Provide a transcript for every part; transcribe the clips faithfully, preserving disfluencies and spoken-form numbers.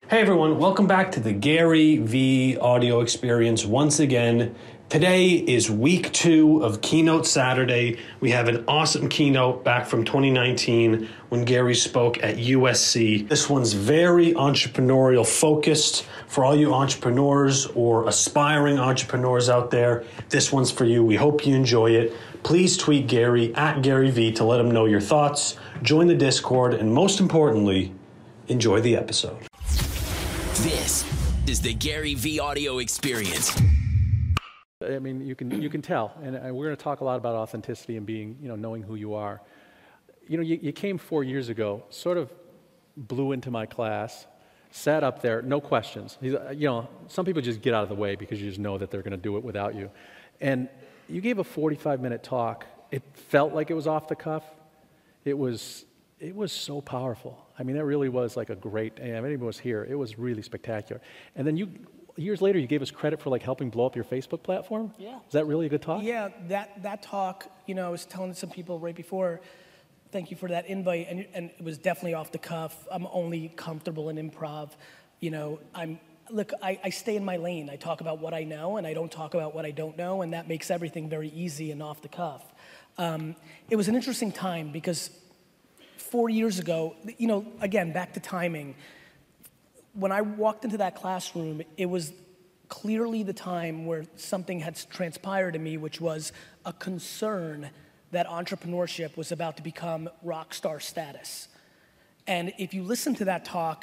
Hey everyone, welcome back to the Gary V audio experience once again. Today is week two of Keynote Saturday. We have an awesome keynote back from twenty nineteen when Gary spoke at U S C. This one's very entrepreneurial focused for all you entrepreneurs or aspiring entrepreneurs out there. This one's for you. We hope you enjoy it. Please tweet Gary at Gary V to let him know your thoughts, join the Discord, and most importantly, enjoy the episode. This is the Gary V audio experience. I mean, you can you can tell, and we're going to talk a lot about authenticity and being, you know, knowing who you are. You know, you, you came four years ago, sort of blew into my class, sat up there, no questions. You know, some people just get out of the way because you just know that they're going to do it without you. And you gave a forty-five minute talk. It felt like it was off the cuff. It was it was so powerful. I mean, that really was like a great, and if anybody was here, it was really spectacular. And then you, years later, you gave us credit for like helping blow up your Facebook platform? Yeah. Is that really a good talk? Yeah, that, that talk, you know, I was telling some people right before, thank you for that invite, and, and it was definitely off the cuff. I'm only comfortable in improv. You know, I'm, look, I, I stay in my lane. I talk about what I know, and I don't talk about what I don't know, and that makes everything very easy and off the cuff. Um, it was an interesting time because Four years ago, you know, again, back to timing. When I walked into that classroom, it was clearly the time where something had transpired in me, which was a concern that entrepreneurship was about to become rock star status. And if you listen to that talk,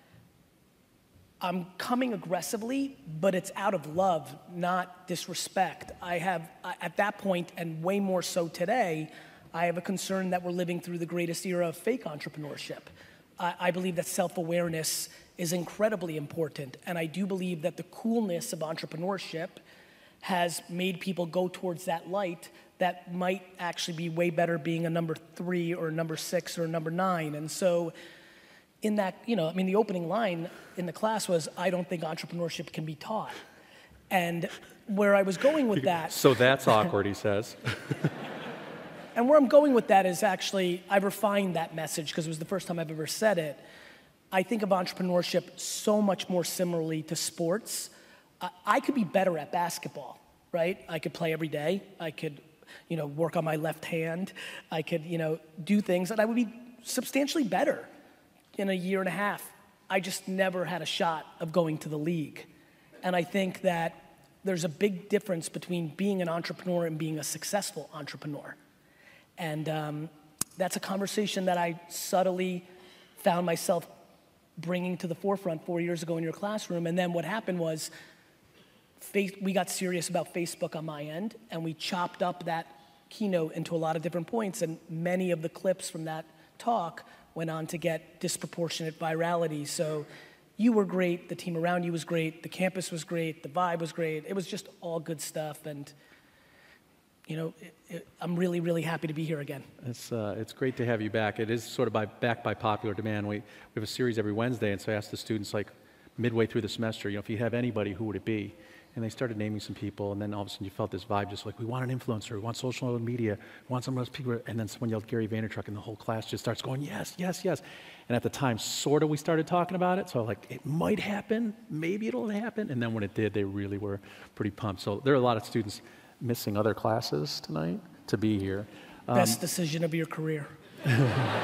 I'm coming aggressively, but it's out of love, not disrespect. I have, at that point, and way more so today, I have a concern that we're living through the greatest era of fake entrepreneurship. I, I believe that self-awareness is incredibly important, and I do believe that the coolness of entrepreneurship has made people go towards that light that might actually be way better being a number three or a number six or a number nine. And so in that, you know, I mean, the opening line in the class was, I don't think entrepreneurship can be taught. And where I was going with that. So that's awkward, he says. And where I'm going with that is actually, I refined that message because it was the first time I've ever said it. I think of entrepreneurship so much more similarly to sports. Uh, I could be better at basketball, right? I could play every day. I could, you know, work on my left hand. I could, you know, do things that I would be substantially better in a year and a half. I just never had a shot of going to the league. And I think that there's a big difference between being an entrepreneur and being a successful entrepreneur. And um, that's a conversation that I subtly found myself bringing to the forefront four years ago in your classroom. And then what happened was face, we got serious about Facebook on my end, and we chopped up that keynote into a lot of different points, and many of the clips from that talk went on to get disproportionate virality. So you were great, the team around you was great, the campus was great, the vibe was great. It was just all good stuff. And you know, it, it, I'm really, really happy to be here again. It's uh, it's great to have you back. It is sort of by, back by popular demand. We, we have a series every Wednesday, and so I asked the students, like, midway through the semester, you know, if you have anybody, who would it be? And they started naming some people, and then all of a sudden you felt this vibe, just like, we want an influencer, we want social media, we want some of those people, and then someone yelled Gary Vaynerchuk, and the whole class just starts going, yes, yes, yes. And at the time, sort of we started talking about it, so like, it might happen, maybe it'll happen, and then when it did, they really were pretty pumped. So there are a lot of students missing other classes tonight to be here. Um, Best decision of your career. yeah.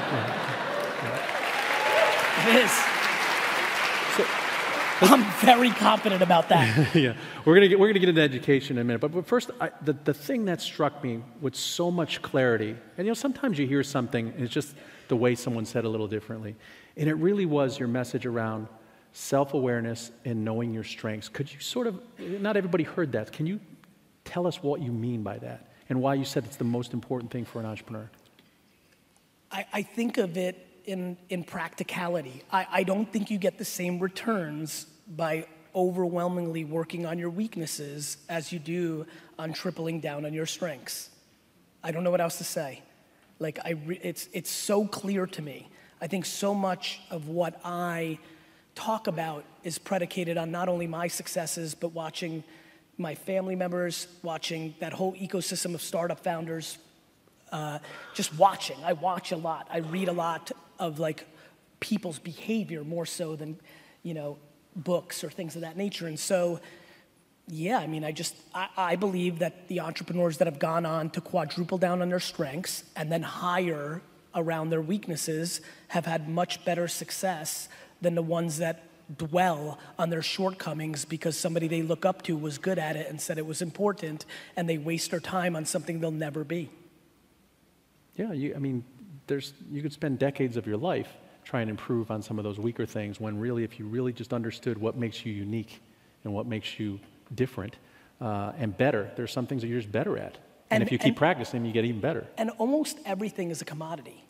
It is. So, I'm very confident about that. yeah, we're gonna get we're gonna get into education in a minute, but, but first, I, the the thing that struck me with so much clarity, and you know, sometimes you hear something and it's just the way someone said it a little differently, and it really was your message around self-awareness and knowing your strengths. Could you sort of? Not everybody heard that. Can you tell us what you mean by that and why you said it's the most important thing for an entrepreneur? I, I think of it in, in practicality. I, I don't think you get the same returns by overwhelmingly working on your weaknesses as you do on tripling down on your strengths. I don't know what else to say. Like, I re- it's, it's so clear to me. I think so much of what I talk about is predicated on not only my successes, but watching my family members, watching that whole ecosystem of startup founders, uh, just watching. I watch a lot. I read a lot of like people's behavior more so than, you know, books or things of that nature. And so, yeah, I mean, I just, I, I believe that the entrepreneurs that have gone on to quadruple down on their strengths and then hire around their weaknesses have had much better success than the ones that dwell on their shortcomings because somebody they look up to was good at it and said it was important, and they waste their time on something they'll never be. Yeah, you, I mean, there's, you could spend decades of your life trying to improve on some of those weaker things when really, if you really just understood what makes you unique and what makes you different uh, and better, there's some things that you're just better at. And, and if you keep and, practicing, you get even better. And almost everything is a commodity.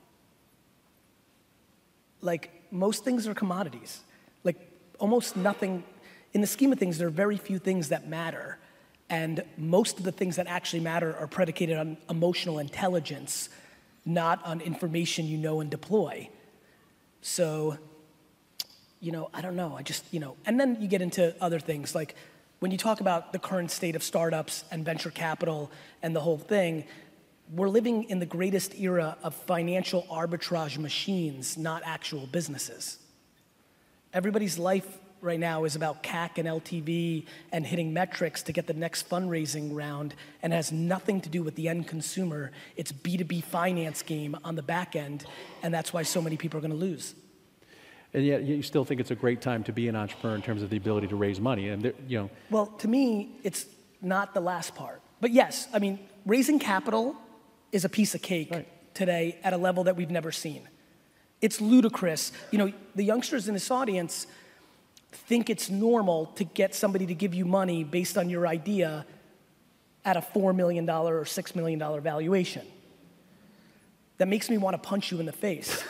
Like, most things are commodities. Like, almost nothing, in the scheme of things, there are very few things that matter. And most of the things that actually matter are predicated on emotional intelligence, not on information you know and deploy. So, you know, I don't know, I just, you know, and then you get into other things, like when you talk about the current state of startups and venture capital and the whole thing, we're living in the greatest era of financial arbitrage machines, not actual businesses. Everybody's life right now is about C A C and L T V and hitting metrics to get the next fundraising round, and has nothing to do with the end consumer. It's B two B finance game on the back end, and that's why so many people are going to lose. And yet you still think it's a great time to be an entrepreneur in terms of the ability to raise money, and there, you know. Well, to me, it's not the last part. But yes, I mean, raising capital is a piece of cake right. today at a level that we've never seen. It's ludicrous. You know, the youngsters in this audience think it's normal to get somebody to give you money based on your idea at a four million dollars or six million dollars valuation. That makes me want to punch you in the face.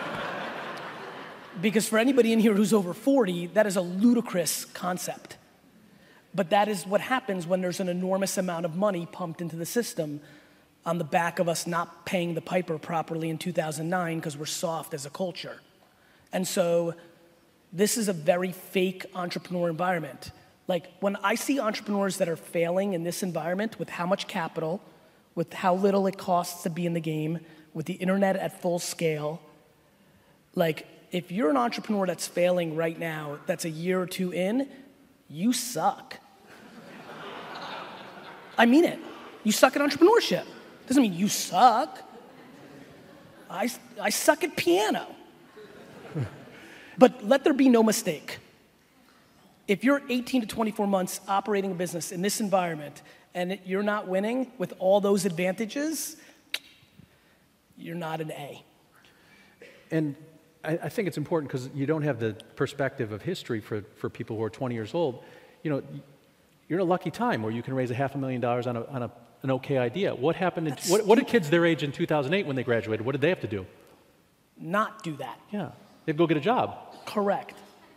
Because for anybody in here who's over forty, that is a ludicrous concept. But that is what happens when there's an enormous amount of money pumped into the system on the back of us not paying the piper properly in two thousand nine because we're soft as a culture. And so this is a very fake entrepreneur environment. Like, when I see entrepreneurs that are failing in this environment with how much capital, with how little it costs to be in the game, with the internet at full scale, like, if you're an entrepreneur that's failing right now, that's a year or two in, you suck. I mean it. You suck at entrepreneurship. Doesn't mean you suck. I, I suck at piano. But let there be no mistake. If you're eighteen to twenty-four months operating a business in this environment and you're not winning with all those advantages, you're not an A. And I, I think it's important because you don't have the perspective of history for, for people who are twenty years old. You know, you're in a lucky time where you can raise a half a million dollars on, a, on a, an okay idea. What happened? In, what, what did kids their age in two thousand eight when they graduated? What did they have to do? Not do that. Yeah, they'd go get a job. Correct.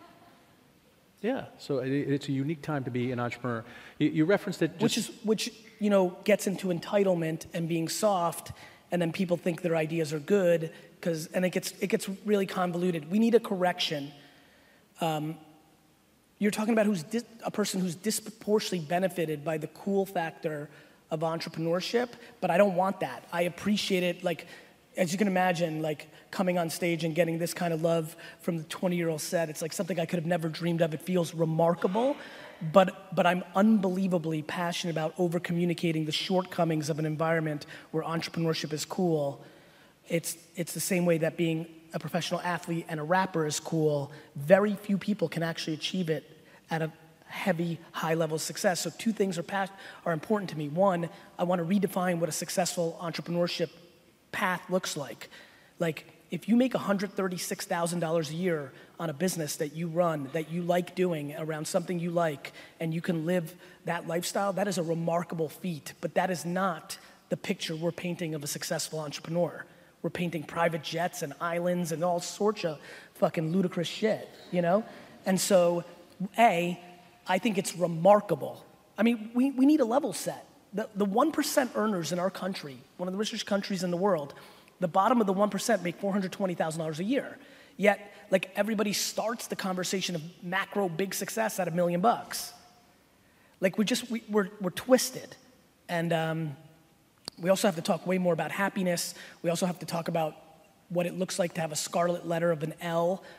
Yeah, so it, it's a unique time to be an entrepreneur. You, you referenced it, just which is which you know gets into entitlement and being soft, and then people think their ideas are good because, and it gets it gets really convoluted. We need a correction. Um, you're talking about who's dis, a person who's disproportionately benefited by the cool factor of entrepreneurship, but I don't want that. I appreciate it, like, as you can imagine, like coming on stage and getting this kind of love from the twenty-year-old set, it's like something I could have never dreamed of. It feels remarkable, but but I'm unbelievably passionate about over-communicating the shortcomings of an environment where entrepreneurship is cool. It's it's the same way that being a professional athlete and a rapper is cool. Very few people can actually achieve it at a heavy, high-level success. So two things are past, are important to me. One, I want to redefine what a successful entrepreneurship path looks like. Like, if you make one hundred thirty-six thousand dollars a year on a business that you run, that you like doing, around something you like, and you can live that lifestyle, that is a remarkable feat. But that is not the picture we're painting of a successful entrepreneur. We're painting private jets and islands and all sorts of fucking ludicrous shit, you know? And so, A, I think it's remarkable. I mean, we, we need a level set. The, the one percent earners in our country, one of the richest countries in the world, the bottom of the one percent make four hundred twenty thousand dollars a year. Yet, like, everybody starts the conversation of macro big success at a million bucks. Like, we just, we, we're, we're twisted. And um, we also have to talk way more about happiness. We also have to talk about what it looks like to have a scarlet letter of an L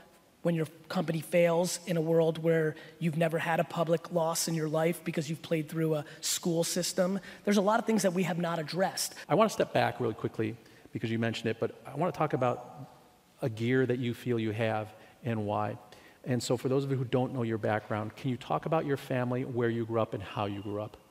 when your company fails in a world where you've never had a public loss in your life because you've played through a school system. There's a lot of things that we have not addressed. I want to step back really quickly because you mentioned it, but I want to talk about a gear that you feel you have and why. And so for those of you who don't know your background, can you talk about your family, where you grew up, and how you grew up?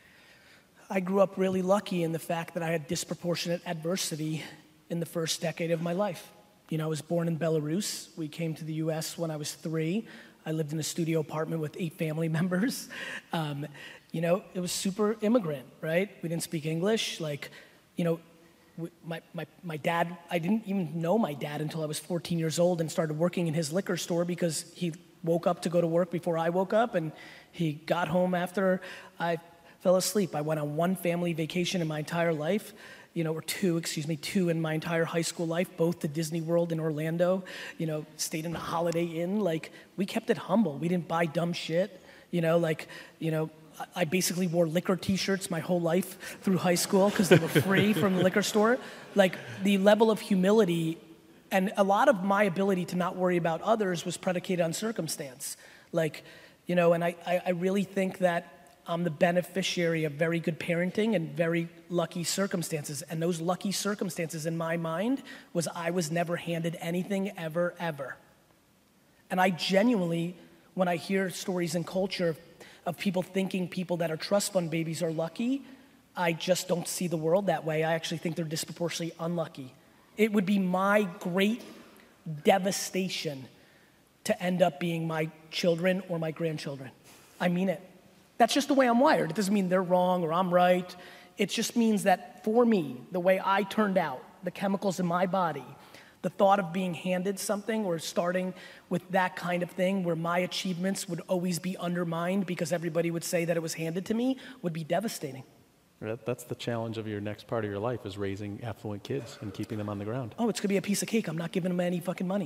I grew up really lucky in the fact that I had disproportionate adversity in the first decade of my life. You know, I was born in Belarus. We came to the U S when I was three. I lived in a studio apartment with eight family members. Um, you know, it was super immigrant, right? We didn't speak English. Like, you know, My, my, my dad, I didn't even know my dad until I was fourteen years old and started working in his liquor store because he woke up to go to work before I woke up, and he got home after I fell asleep. I went on one family vacation in my entire life, you know, or two, excuse me, two in my entire high school life, both to Disney World in Orlando, you know, stayed in a Holiday Inn. Like, we kept it humble. We didn't buy dumb shit, you know, like, you know, I basically wore liquor t-shirts my whole life through high school because they were free from the liquor store. Like, the level of humility and a lot of my ability to not worry about others was predicated on circumstance. Like, you know, and I, I really think that I'm the beneficiary of very good parenting and very lucky circumstances. And those lucky circumstances in my mind was I was never handed anything ever, ever. And I genuinely, when I hear stories in culture of people thinking people that are trust fund babies are lucky, I just don't see the world that way. I actually think they're disproportionately unlucky. It would be my great devastation to end up being my children or my grandchildren. I mean it. That's just the way I'm wired. It doesn't mean they're wrong or I'm right. It just means that for me, the way I turned out, the chemicals in my body, the thought of being handed something or starting with that kind of thing where my achievements would always be undermined because everybody would say that it was handed to me would be devastating. That's the challenge of your next part of your life, is raising affluent kids and keeping them on the ground. Oh, it's going to be a piece of cake. I'm not giving them any fucking money.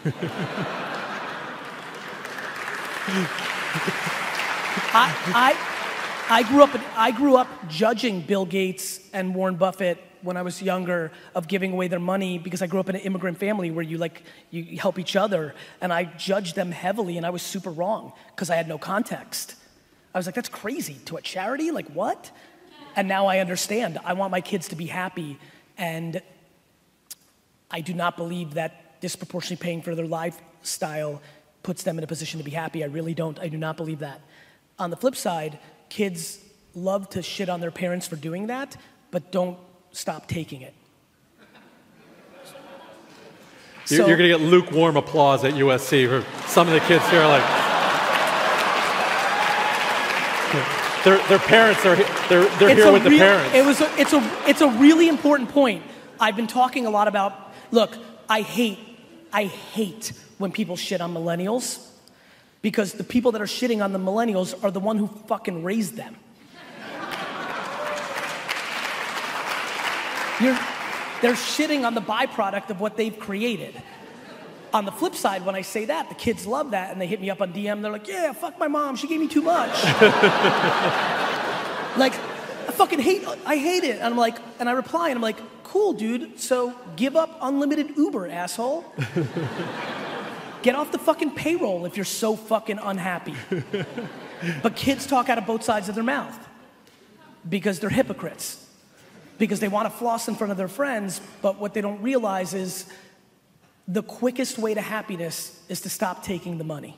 I, I, I, grew up, I grew up judging Bill Gates and Warren Buffett when I was younger of giving away their money because I grew up in an immigrant family where you like you help each other, and I judged them heavily, and I was super wrong because I had no context. I was like, that's crazy. To a charity? Like, what? And now I understand. I want my kids to be happy, and I do not believe that disproportionately paying for their lifestyle puts them in a position to be happy. I really don't. I do not believe that. On the flip side, kids love to shit on their parents for doing that, but don't stop taking it. You're, So- you're going to get lukewarm applause at U S C for some of the kids here. Like, their their parents are they're they're It's here a with the real- parents. It was a, it's a it's a really important point. I've been talking a lot about. Look, I hate I hate when people shit on millennials because the people that are shitting on the millennials are the one who fucking raised them. You're, they're shitting on the byproduct of what they've created. On the flip side, when I say that, the kids love that, and they hit me up on D M. They're like, yeah, fuck my mom. She gave me too much. Like, I fucking hate, I hate it. And I'm like, and I reply, and I'm like, cool, dude. So give up unlimited Uber, asshole. Get off the fucking payroll if you're so fucking unhappy. But kids talk out of both sides of their mouth because they're hypocrites. Because they want to floss in front of their friends, but what they don't realize is the quickest way to happiness is to stop taking the money.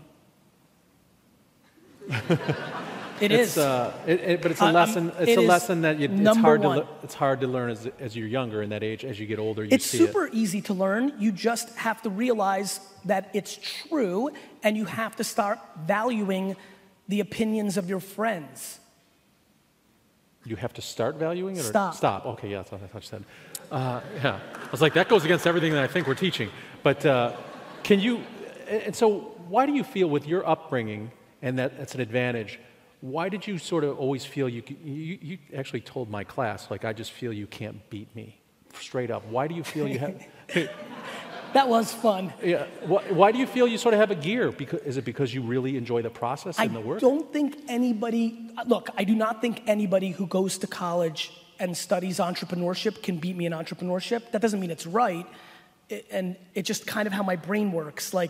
It it's, is. Uh, it, it, but it's a I- I'm- lesson. It's it a is lesson that you, it's number hard to one. le- it's hard to learn as as you're younger in that age. As you get older, you It's see super it. easy to learn. You just have to realize that it's true, and you have to start valuing the opinions of your friends. You have to start valuing it, or Stop. Stop. Okay, yeah, that's what I thought you said. Uh, yeah, I was like, that goes against everything that I think we're teaching. But uh, can you? And so, why do you feel with your upbringing, and that that's an advantage? Why did you sort of always feel you, c- you? You actually told my class, like, I just feel you can't beat me, straight up. Why do you feel you have? That was fun. Yeah. Why, why do you feel you sort of have a gear? Because is it because you really enjoy the process I and the work? don't think anybody, look, I do not think anybody who goes to college and studies entrepreneurship can beat me in entrepreneurship. That doesn't mean it's right. It, and it's just kind of how my brain works. Like,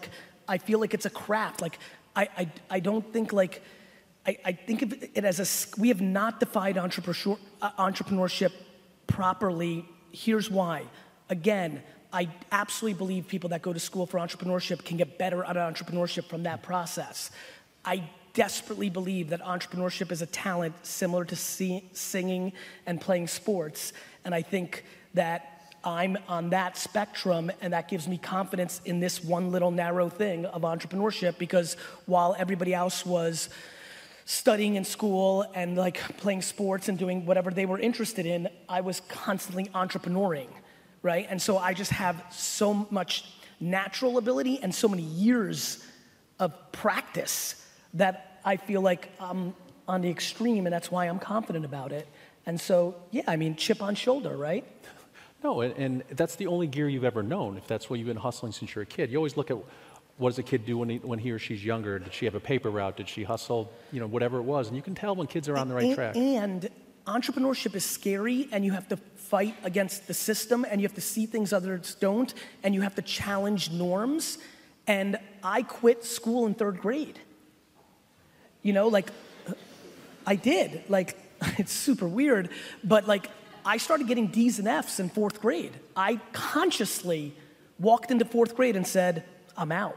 I feel like it's a craft. Like, I, I, I don't think like, I, I think of it as a, we have not defined entrepreneurship, uh, entrepreneurship properly. Here's why. Again, I absolutely believe people that go to school for entrepreneurship can get better at entrepreneurship from that process. I desperately believe that entrepreneurship is a talent similar to see, singing and playing sports. And I think that I'm on that spectrum, and that gives me confidence in this one little narrow thing of entrepreneurship, because while everybody else was studying in school and like playing sports and doing whatever they were interested in, I was constantly entrepreneuring, right? And so I just have so much natural ability and so many years of practice that I feel like I'm on the extreme, and that's why I'm confident about it. And so, yeah, I mean, chip on shoulder, right? No, and, and that's the only gear you've ever known, if that's what you've been hustling since you're a kid. You always look at what does a kid do when he, when he or she's younger? Did she have a paper route? Did she hustle? You know, whatever it was. And you can tell when kids are on the right and, track. And entrepreneurship is scary, and you have to fight against the system, and you have to see things others don't, and you have to challenge norms. And I quit school in third grade. You know, like, I did. Like, it's super weird, but like, I started getting D's and F's in fourth grade. I consciously walked into fourth grade and said, I'm out.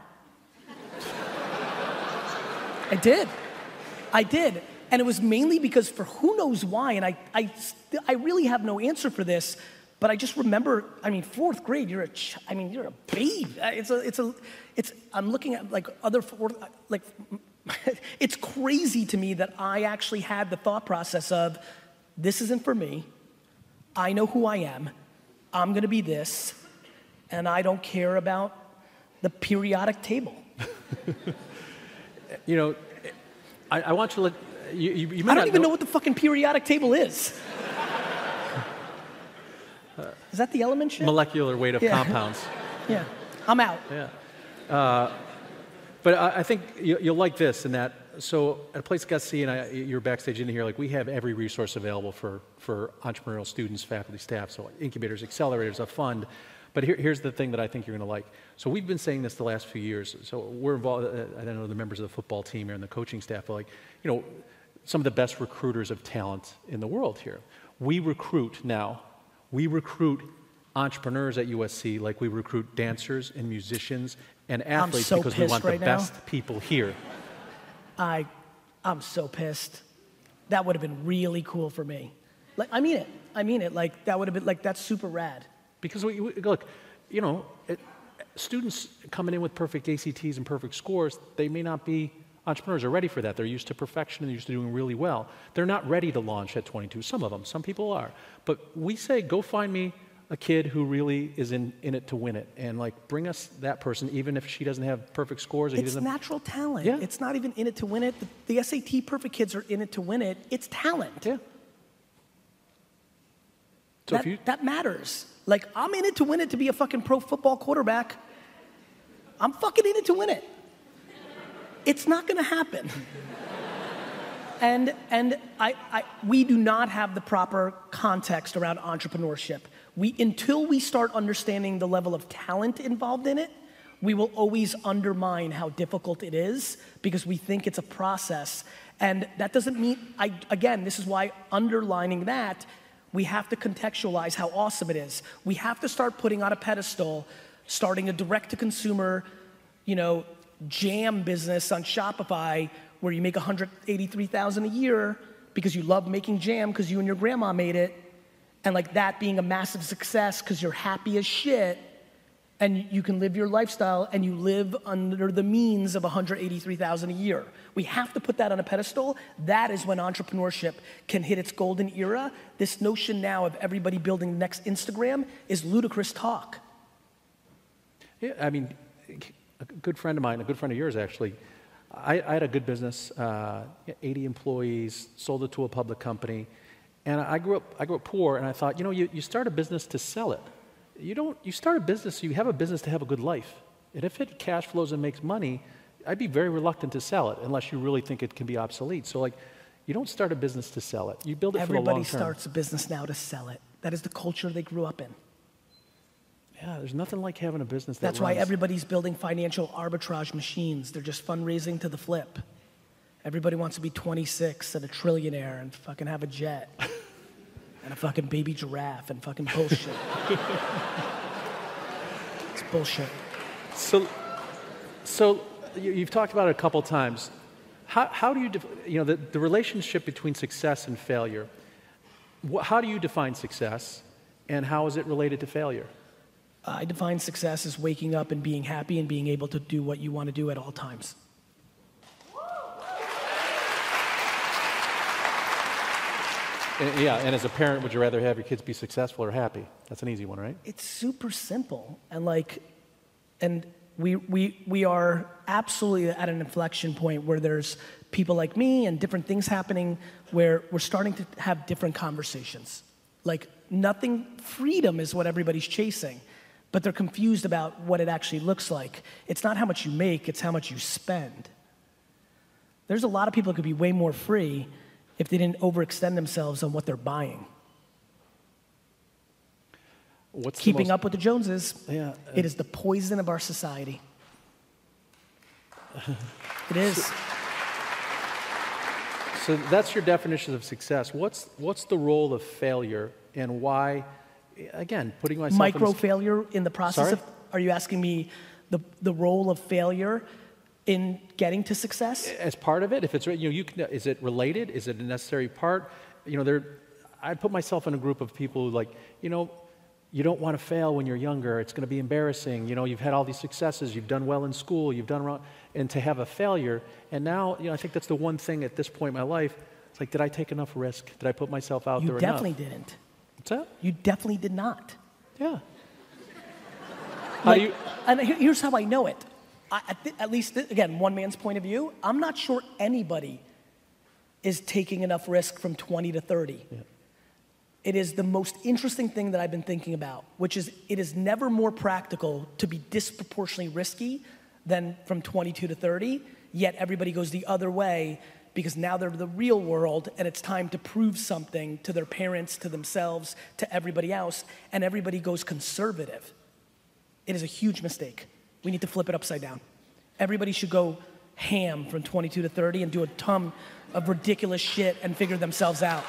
I did. I did. And it was mainly because for who knows why, and I, I, I really have no answer for this, but I just remember, I mean, fourth grade, you're a, ch- I mean, you're a babe. It's a, it's a, it's, I'm looking at like other, fourth, like, it's crazy to me that I actually had the thought process of, this isn't for me. I know who I am. I'm gonna be this, and I don't care about the periodic table. You know, I, I want you to let, you, you, you may I don't not even know, know what the fucking periodic table is. Is that the element shit? Molecular weight of Yeah. compounds. Yeah, I'm out. Yeah. Uh, but I, I think you, you'll like this in that, so at a place like S C, and I, you're backstage in here, like we have every resource available for, for entrepreneurial students, faculty, staff, so incubators, accelerators, a fund. But here, here's the thing that I think you're going to like. So we've been saying this the last few years. So we're involved, uh, I don't know the members of the football team here and the coaching staff, but like, you know, some of the best recruiters of talent in the world here. We recruit now, we recruit entrepreneurs at U S C like we recruit dancers and musicians and athletes so because we want right the now. best people here. I, I'm so pissed. That would have been really cool for me. Like, I mean it. I mean it. Like, that would have been, like, that's super rad. Because, we, we, look, you know, it, students coming in with perfect A C Ts and perfect scores, they may not be entrepreneurs are ready for that. They're used to perfection and they're used to doing really well. They're not ready to launch at twenty-two. Some of them, some people are. But we say, go find me a kid who really is in, in it to win it. And like, bring us that person, even if she doesn't have perfect scores. Or he It's doesn't natural talent. Yeah. It's not even in it to win it. The, the S A T perfect kids are in it to win it. It's talent. Yeah. So that, if you, that matters. Like, I'm in it to win it to be a fucking pro football quarterback. I'm fucking in it to win it. It's not gonna happen. and and I, I, we do not have the proper context around entrepreneurship. We, until we start understanding the level of talent involved in it, we will always undermine how difficult it is because we think it's a process. And that doesn't mean, I, again, this is why underlining that, we have to contextualize how awesome it is. We have to start putting on a pedestal, starting a direct-to-consumer, you know, jam business on Shopify where you make one hundred eighty-three thousand dollars a year because you love making jam because you and your grandma made it, and like that being a massive success because you're happy as shit, and you can live your lifestyle and you live under the means of one hundred eighty-three thousand dollars a year. We have to put that on a pedestal. That is when entrepreneurship can hit its golden era. This notion now of everybody building the next Instagram is ludicrous talk. yeah, I mean, a good friend of mine, a good friend of yours actually, I, I had a good business, uh, eighty employees, sold it to a public company, and I grew up, I grew up poor, and I thought, you know, you, you start a business to sell it. You don't, you start a business, you have a business to have a good life. And if it cash flows and makes money, I'd be very reluctant to sell it unless you really think it can be obsolete. So like, you don't start a business to sell it. You build it Everybody for the long term. starts a business now to sell it. That is the culture they grew up in. Yeah, there's nothing like having a business that That's why runs. everybody's building financial arbitrage machines. They're just fundraising to the flip. Everybody wants to be twenty-six and a trillionaire and fucking have a jet and a fucking baby giraffe and fucking bullshit. It's bullshit. So, so you, you've talked about it a couple times. How, how do you, def, you know, the, the relationship between success and failure, wh- how do you define success and how is it related to failure? I define success as waking up and being happy and being able to do what you want to do at all times. And, yeah, and as a parent, would you rather have your kids be successful or happy? That's an easy one, right? It's super simple. And like, and we, we, we are absolutely at an inflection point where there's people like me and different things happening where we're starting to have different conversations. Like nothing, freedom is what everybody's chasing, but they're confused about what it actually looks like. It's not how much you make, it's how much you spend. There's a lot of people who could be way more free if they didn't overextend themselves on what they're buying. What's the Keeping most- up with the Joneses, Yeah, uh, it is the poison of our society. It is. So that's your definition of success. What's what's the role of failure and why? Again, putting myself Micro in this, failure in the process Sorry? of, are you asking me the, the role of failure in getting to success? as part of it. If it's you know you can is it related? Is it a necessary part? You know, there. I put myself in a group of people who like you know. You don't want to fail when you're younger. It's going to be embarrassing. You know, you've had all these successes. You've done well in school. You've done wrong. And to have a failure, and now, you know, I think that's the one thing at this point in my life. It's like, did I take enough risk? Did I put myself out You there definitely enough? didn't. What's that? You definitely did not. Yeah. How Like, do you? and here- here's how I know it. I, at, th- at least, th- again, one man's point of view, I'm not sure anybody is taking enough risk from twenty to thirty. Yeah. It is the most interesting thing that I've been thinking about, which is it is never more practical to be disproportionately risky than from twenty-two to thirty, yet everybody goes the other way because now they're the real world and it's time to prove something to their parents, to themselves, to everybody else, and everybody goes conservative. It is a huge mistake. We need to flip it upside down. Everybody should go ham from twenty-two to thirty and do a ton of ridiculous shit and figure themselves out.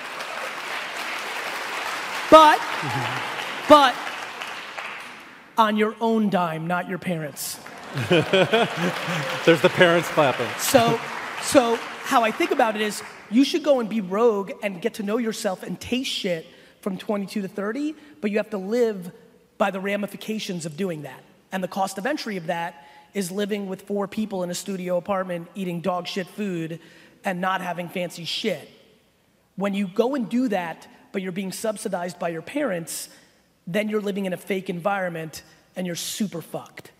But, but, on your own dime, not your parents. There's the parents clapping. So, so how I think about it is you should go and be rogue and get to know yourself and taste shit from twenty-two to thirty, but you have to live by the ramifications of doing that. And the cost of entry of that is living with four people in a studio apartment, eating dog shit food, and not having fancy shit. When you go and do that, but you're being subsidized by your parents, then you're living in a fake environment and you're super fucked.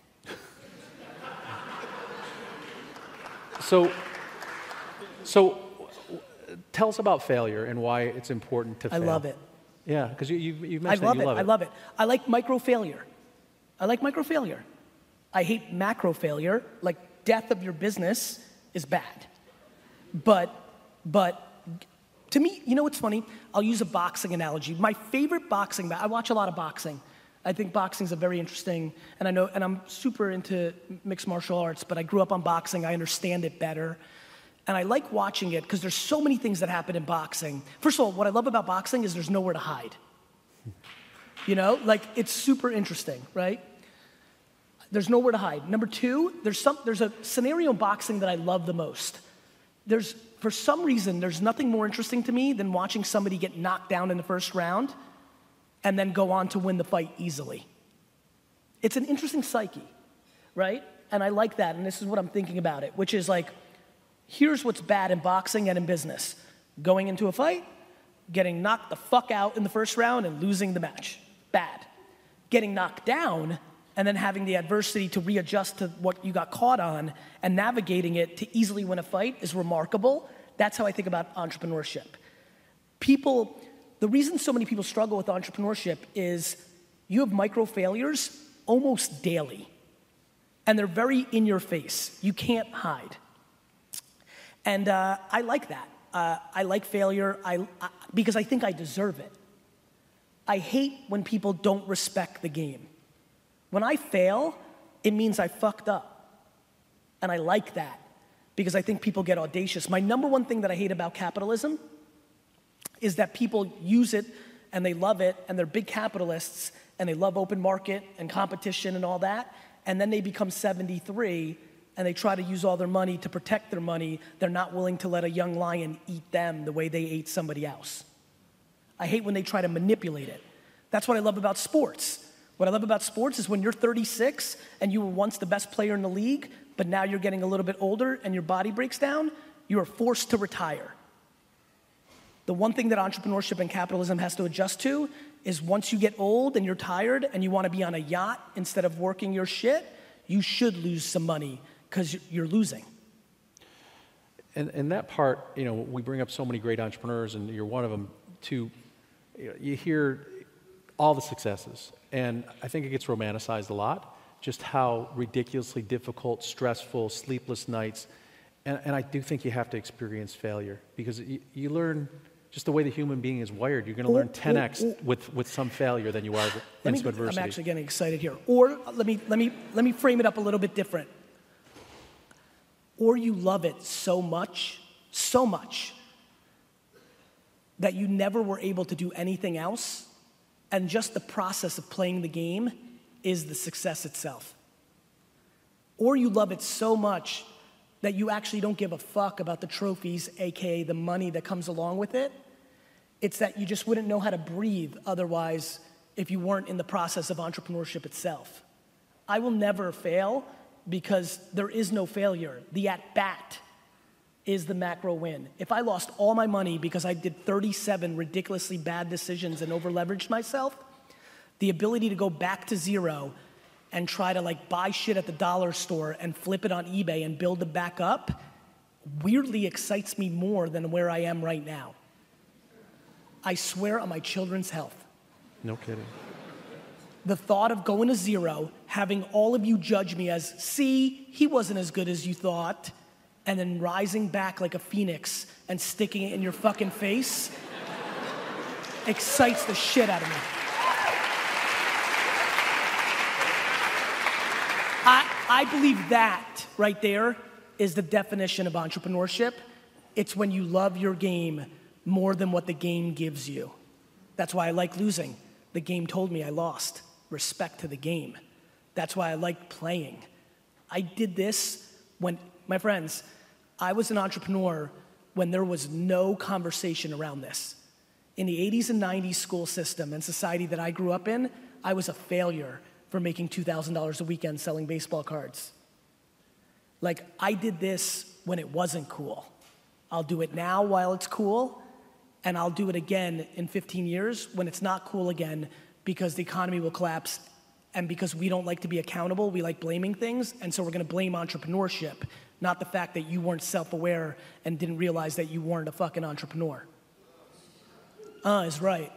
So, so tell us about failure and why it's important to I fail. love it. Yeah, because you, you, you I mentioned love that it. you love it. I love it. I like micro failure. I like micro failure. I hate macro failure. Like death of your business is bad. But, but to me, you know what's funny? I'll use a boxing analogy. My favorite boxing, I watch a lot of boxing. I think boxing is a very interesting, and I know, and I'm super into mixed martial arts, but I grew up on boxing. I understand it better. And I like watching it because there's so many things that happen in boxing. First of all, what I love about boxing is there's nowhere to hide. You know, like it's super interesting, right? There's nowhere to hide. Number two, there's some, there's a scenario in boxing that I love the most. There's, for some reason, there's nothing more interesting to me than watching somebody get knocked down in the first round and then go on to win the fight easily. It's an interesting psyche, right? And I like that, and this is what I'm thinking about it, which is like, here's what's bad in boxing and in business. Going into a fight, getting knocked the fuck out in the first round and losing the match. Bad. Getting knocked down and then having the adversity to readjust to what you got caught on and navigating it to easily win a fight is remarkable. That's how I think about entrepreneurship. People, the reason so many people struggle with entrepreneurship is you have micro failures almost daily. And they're very in your face. You can't hide. And uh, I like that. Uh, I like failure I, I, because I think I deserve it. I hate when people don't respect the game. When I fail, it means I fucked up. And I like that because I think people get audacious. My number one thing that I hate about capitalism is that people use it and they love it and they're big capitalists and they love open market and competition and all that. And then they become seventy-three and they try to use all their money to protect their money. They're not willing to let a young lion eat them the way they ate somebody else. I hate when they try to manipulate it. That's what I love about sports. What I love about sports is when you're thirty-six and you were once the best player in the league, but now you're getting a little bit older and your body breaks down, you are forced to retire. The one thing that entrepreneurship and capitalism has to adjust to is once you get old and you're tired and you want to be on a yacht instead of working your shit, you should lose some money because you're losing. And, and that part, you know, we bring up so many great entrepreneurs, and you're one of them, to, you know, you hear all the successes, and I think it gets romanticized a lot, just how ridiculously difficult, stressful, sleepless nights, and, and I do think you have to experience failure, because you, you learn just the way the human being is wired. You're going to learn ten x with, with some failure than you are in some adversity. I'm actually getting excited here. Or let me, let me, let me frame it up a little bit different. Or you love it so much, so much, that you never were able to do anything else, and just the process of playing the game is the success itself. Or you love it so much that you actually don't give a fuck about the trophies, A K A the money that comes along with it. It's that you just wouldn't know how to breathe otherwise if you weren't in the process of entrepreneurship itself. I will never fail because there is no failure. The at-bat is the macro win. If I lost all my money because I did thirty-seven ridiculously bad decisions and over-leveraged myself, the ability to go back to zero and try to like buy shit at the dollar store and flip it on eBay and build it back up weirdly excites me more than where I am right now. I swear on my children's health. No kidding. The thought of going to zero, having all of you judge me as, see, he wasn't as good as you thought, and then rising back like a phoenix and sticking it in your fucking face excites the shit out of me. I, I believe that right there is the definition of entrepreneurship. It's when you love your game more than what the game gives you. That's why I like losing. The game told me I lost. Respect to the game. That's why I like playing. I did this when, my friends, I was an entrepreneur when there was no conversation around this. In the eighties and nineties school system and society that I grew up in, I was a failure for making two thousand dollars a weekend selling baseball cards. Like, I did this when it wasn't cool. I'll do it now while it's cool, and I'll do it again in fifteen years when it's not cool again because the economy will collapse, and because we don't like to be accountable, we like blaming things, and so we're gonna blame entrepreneurship, not the fact that you weren't self-aware and didn't realize that you weren't a fucking entrepreneur. Uh, is right.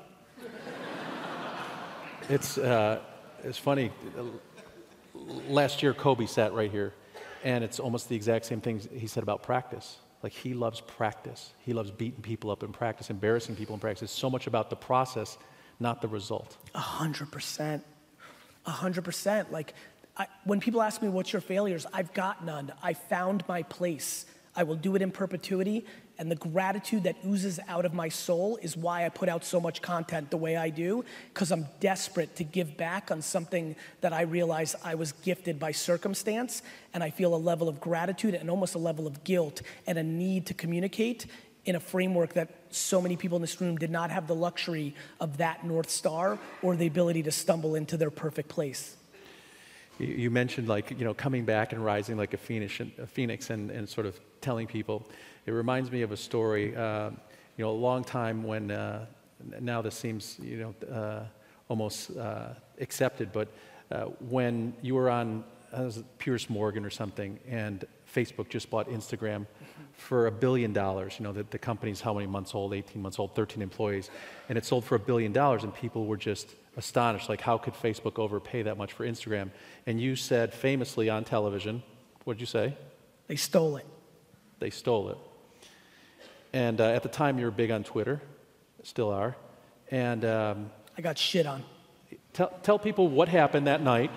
It's, uh, it's funny. Last year, Kobe sat right here, and it's almost the exact same thing he said about practice. Like, he loves practice. He loves beating people up in practice, embarrassing people in practice. It's so much about the process, not the result. A hundred percent. A hundred percent. Like, I, when people ask me, what's your failures? I've got none. I found my place. I will do it in perpetuity, and the gratitude that oozes out of my soul is why I put out so much content the way I do, because I'm desperate to give back on something that I realize I was gifted by circumstance, and I feel a level of gratitude and almost a level of guilt and a need to communicate in a framework that so many people in this room did not have the luxury of that North Star or the ability to stumble into their perfect place. You mentioned, like, you know, coming back and rising like a phoenix, a phoenix and, and sort of telling people. It reminds me of a story, uh, you know, a long time when, uh, now this seems, you know, uh, almost uh, accepted, but uh, when you were on uh, Piers Morgan or something, and Facebook just bought Instagram for a billion dollars. You know, the, the company's how many months old, eighteen months old, thirteen employees, and it sold for a billion dollars, and people were just astonished, like, how could Facebook overpay that much for Instagram? And you said famously on television, what'd you say? They stole it. They stole it. And uh, at the time, you were big on Twitter, still are. And um, I got shit on. tell, tell people what happened that night.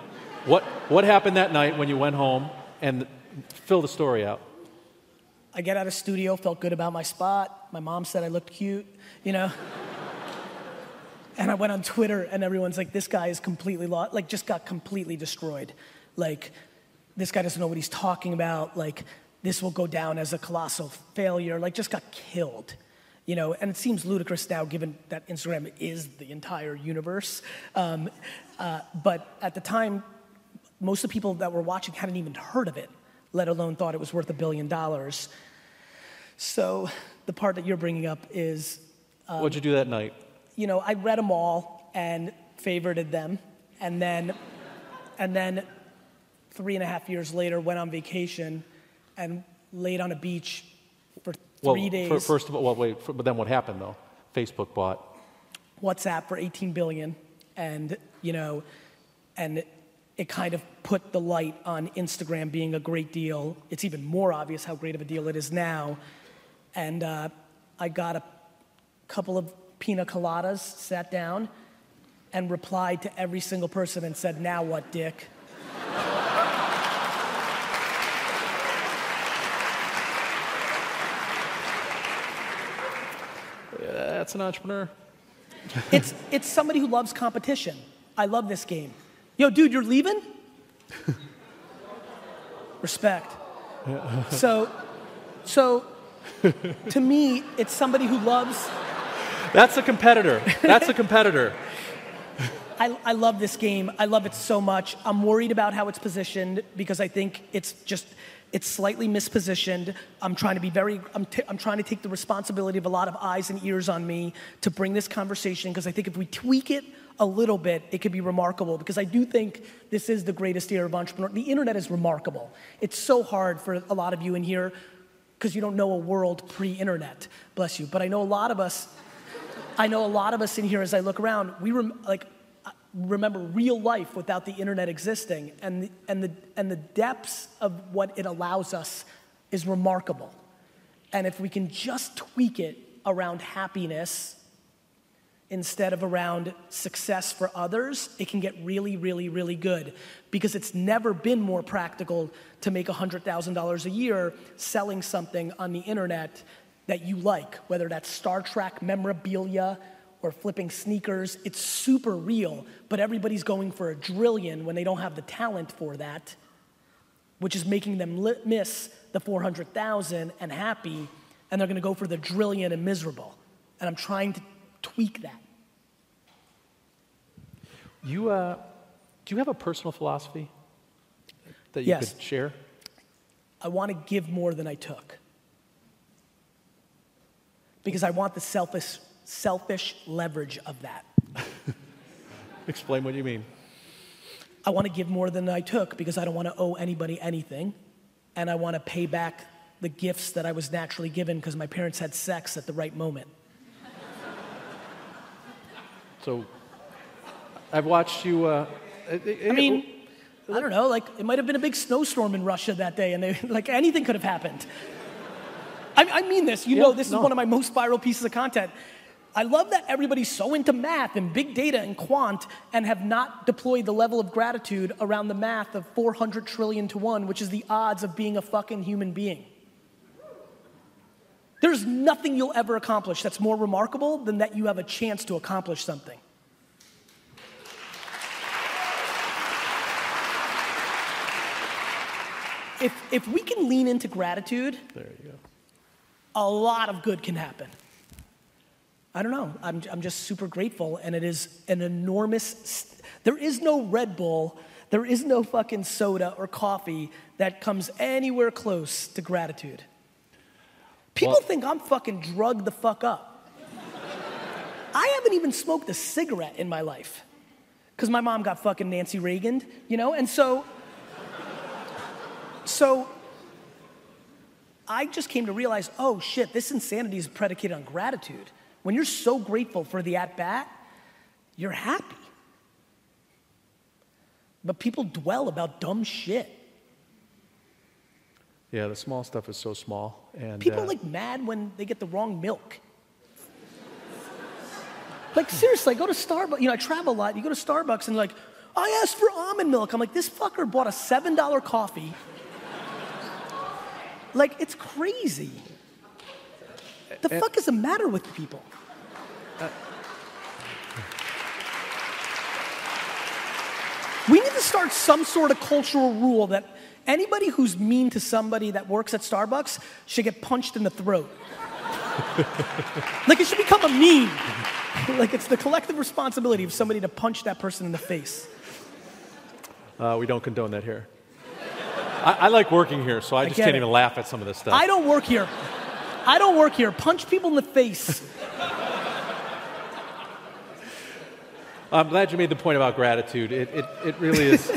What, what happened that night when you went home, and fill the story out? I get out of studio, felt good about my spot. My mom said I looked cute, you know? And I went on Twitter, and everyone's like, this guy is completely lost, like, just got completely destroyed. Like, this guy doesn't know what he's talking about. Like, this will go down as a colossal failure. Like, just got killed, you know? And it seems ludicrous now, given that Instagram is the entire universe. Um, uh, but at the time, most of the people that were watching hadn't even heard of it, let alone thought it was worth a billion dollars. So the part that you're bringing up is... Um, What'd you do that night? You know, I read them all and favorited them, and then, and then three and a half years later went on vacation and laid on a beach for three well, days. For, first of all, well, wait, for, but then what happened though? Facebook bought WhatsApp for eighteen billion, and you know, and it kind of put the light on Instagram being a great deal. It's even more obvious how great of a deal it is now, and uh, I got a couple of pina coladas, sat down, and replied to every single person and said, "Now what, dick?" Yeah, that's an entrepreneur. It's it's somebody who loves competition. I love this game. Yo, dude, you're leaving? Respect. So, so to me, it's somebody who loves. That's a competitor. That's a competitor. I, I love this game. I love it so much. I'm worried about how it's positioned because I think it's just, it's slightly mispositioned. I'm trying to be very, I'm, t- I'm trying to take the responsibility of a lot of eyes and ears on me to bring this conversation because I think if we tweak it a little bit, it could be remarkable because I do think this is the greatest era of entrepreneur. The internet is remarkable. It's so hard for a lot of you in here because you don't know a world pre-internet, bless you. But I know a lot of us, I know a lot of us in here as I look around, we rem- like remember real life without the internet existing, and the, and the and the depths of what it allows us is remarkable. And if we can just tweak it around happiness instead of around success for others, it can get really, really, really good. Because it's never been more practical to make one hundred thousand dollars a year selling something on the internet that you like, whether that's Star Trek memorabilia or flipping sneakers. It's super real, but everybody's going for a drillion when they don't have the talent for that, which is making them li- miss the four hundred thousand and happy, and they're gonna go for the drillion and miserable. And I'm trying to tweak that. You, uh, do you have a personal philosophy that you Yes. could share? I want to give more than I took. Because I want the selfish, selfish leverage of that. Explain what you mean. I want to give more than I took because I don't want to owe anybody anything. And I want to pay back the gifts that I was naturally given because my parents had sex at the right moment. So, I've watched you. Uh, I mean, I don't know, like, it might have been a big snowstorm in Russia that day, and they, like, anything could have happened. I, I mean this, you Yeah, know, this no. is one of my most viral pieces of content. I love that everybody's so into math and big data and quant and have not deployed the level of gratitude around the math of four hundred trillion to one, which is the odds of being a fucking human being. There's nothing you'll ever accomplish that's more remarkable than that you have a chance to accomplish something. If, if we can lean into gratitude, there you go. a lot of good can happen. I don't know. I'm, I'm just super grateful, and it is an enormous. St- there is no Red Bull, there is no fucking soda or coffee that comes anywhere close to gratitude. People Well- think I'm fucking drugged the fuck up. I haven't even smoked a cigarette in my life because my mom got fucking Nancy Reagan'd, you know, and so. So I just came to realize, oh shit, this insanity is predicated on gratitude. When you're so grateful for the at-bat, you're happy. But people dwell about dumb shit. Yeah, the small stuff is so small, and People uh, are like mad when they get the wrong milk. Like seriously, I go to Starbucks, you know, I travel a lot, you go to Starbucks and like, I asked for almond milk. I'm like, this fucker bought a seven dollar coffee. Like, it's crazy. The And- fuck is the matter with people? Uh, we need to start some sort of cultural rule that anybody who's mean to somebody that works at Starbucks should get punched in the throat. Like, it should become a meme. Like, it's the collective responsibility of somebody to punch that person in the face. Uh, we don't condone that here. I, I like working here, so I just get can't it. even laugh at some of this stuff. I don't work here. I don't work here. Punch people in the face. I'm glad you made the point about gratitude. It, it, it really is.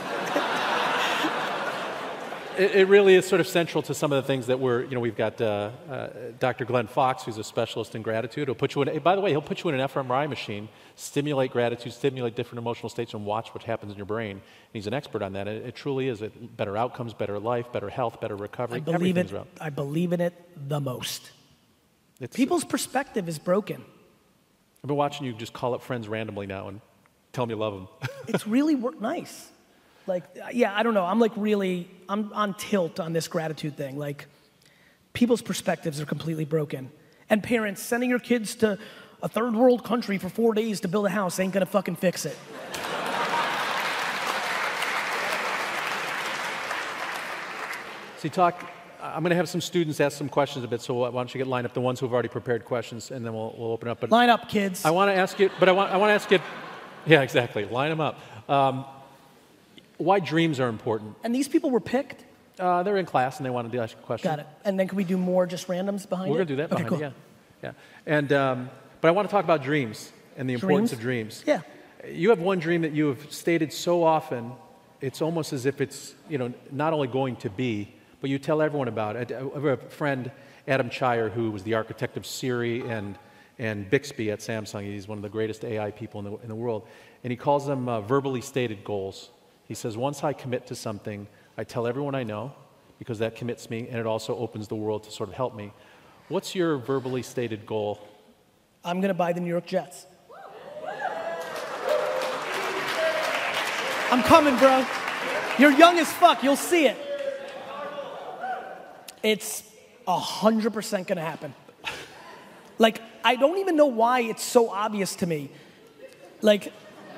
it, it really is sort of central to some of the things that we're, you know, we've got uh, uh, Doctor Glenn Fox, who's a specialist in gratitude. He'll put you in, by the way, he'll put you in an f M R I machine, stimulate gratitude, stimulate different emotional states, and watch what happens in your brain. And he's an expert on that. It, it truly is. It, better outcomes, better life, better health, better recovery. I believe it. Everything's around. I believe in it the most. It's, People's perspective is broken. I've been watching you just call up friends randomly now and tell them you love them. It's really wor- nice. Like, yeah, I don't know. I'm like really, I'm on tilt on this gratitude thing. Like, people's perspectives are completely broken. And parents, sending your kids to a third world country for four days to build a house ain't gonna fucking fix it. See, talk. I'm going to have some students ask some questions a bit, so why don't you get lined up, the ones who have already prepared questions, and then we'll, we'll open up. But Line up, kids. I want to ask you, but I want, I want to ask you, yeah, exactly, line them up. Um, why dreams are important. And these people were picked? Uh, they're in class, and they wanted to ask a question. Got it. And then can we do more just randoms behind We're it? going to do that Okay, behind cool. it, yeah. yeah. And, um, but I want to talk about dreams and the importance of dreams. Yeah. You have one dream that you have stated so often, it's almost as if it's, you know, not only going to be, but you tell everyone about it. I have a friend, Adam Chyer, who was the architect of Siri and, and Bixby at Samsung. He's one of the greatest A I people in the, in the world. And he calls them uh, verbally stated goals. He says, once I commit to something, I tell everyone I know, because that commits me, and it also opens the world to sort of help me. What's your verbally stated goal? I'm gonna buy the New York Jets. I'm coming, bro. You're young as fuck, you'll see it. It's one hundred percent gonna happen. Like, I don't even know why it's so obvious to me. Like,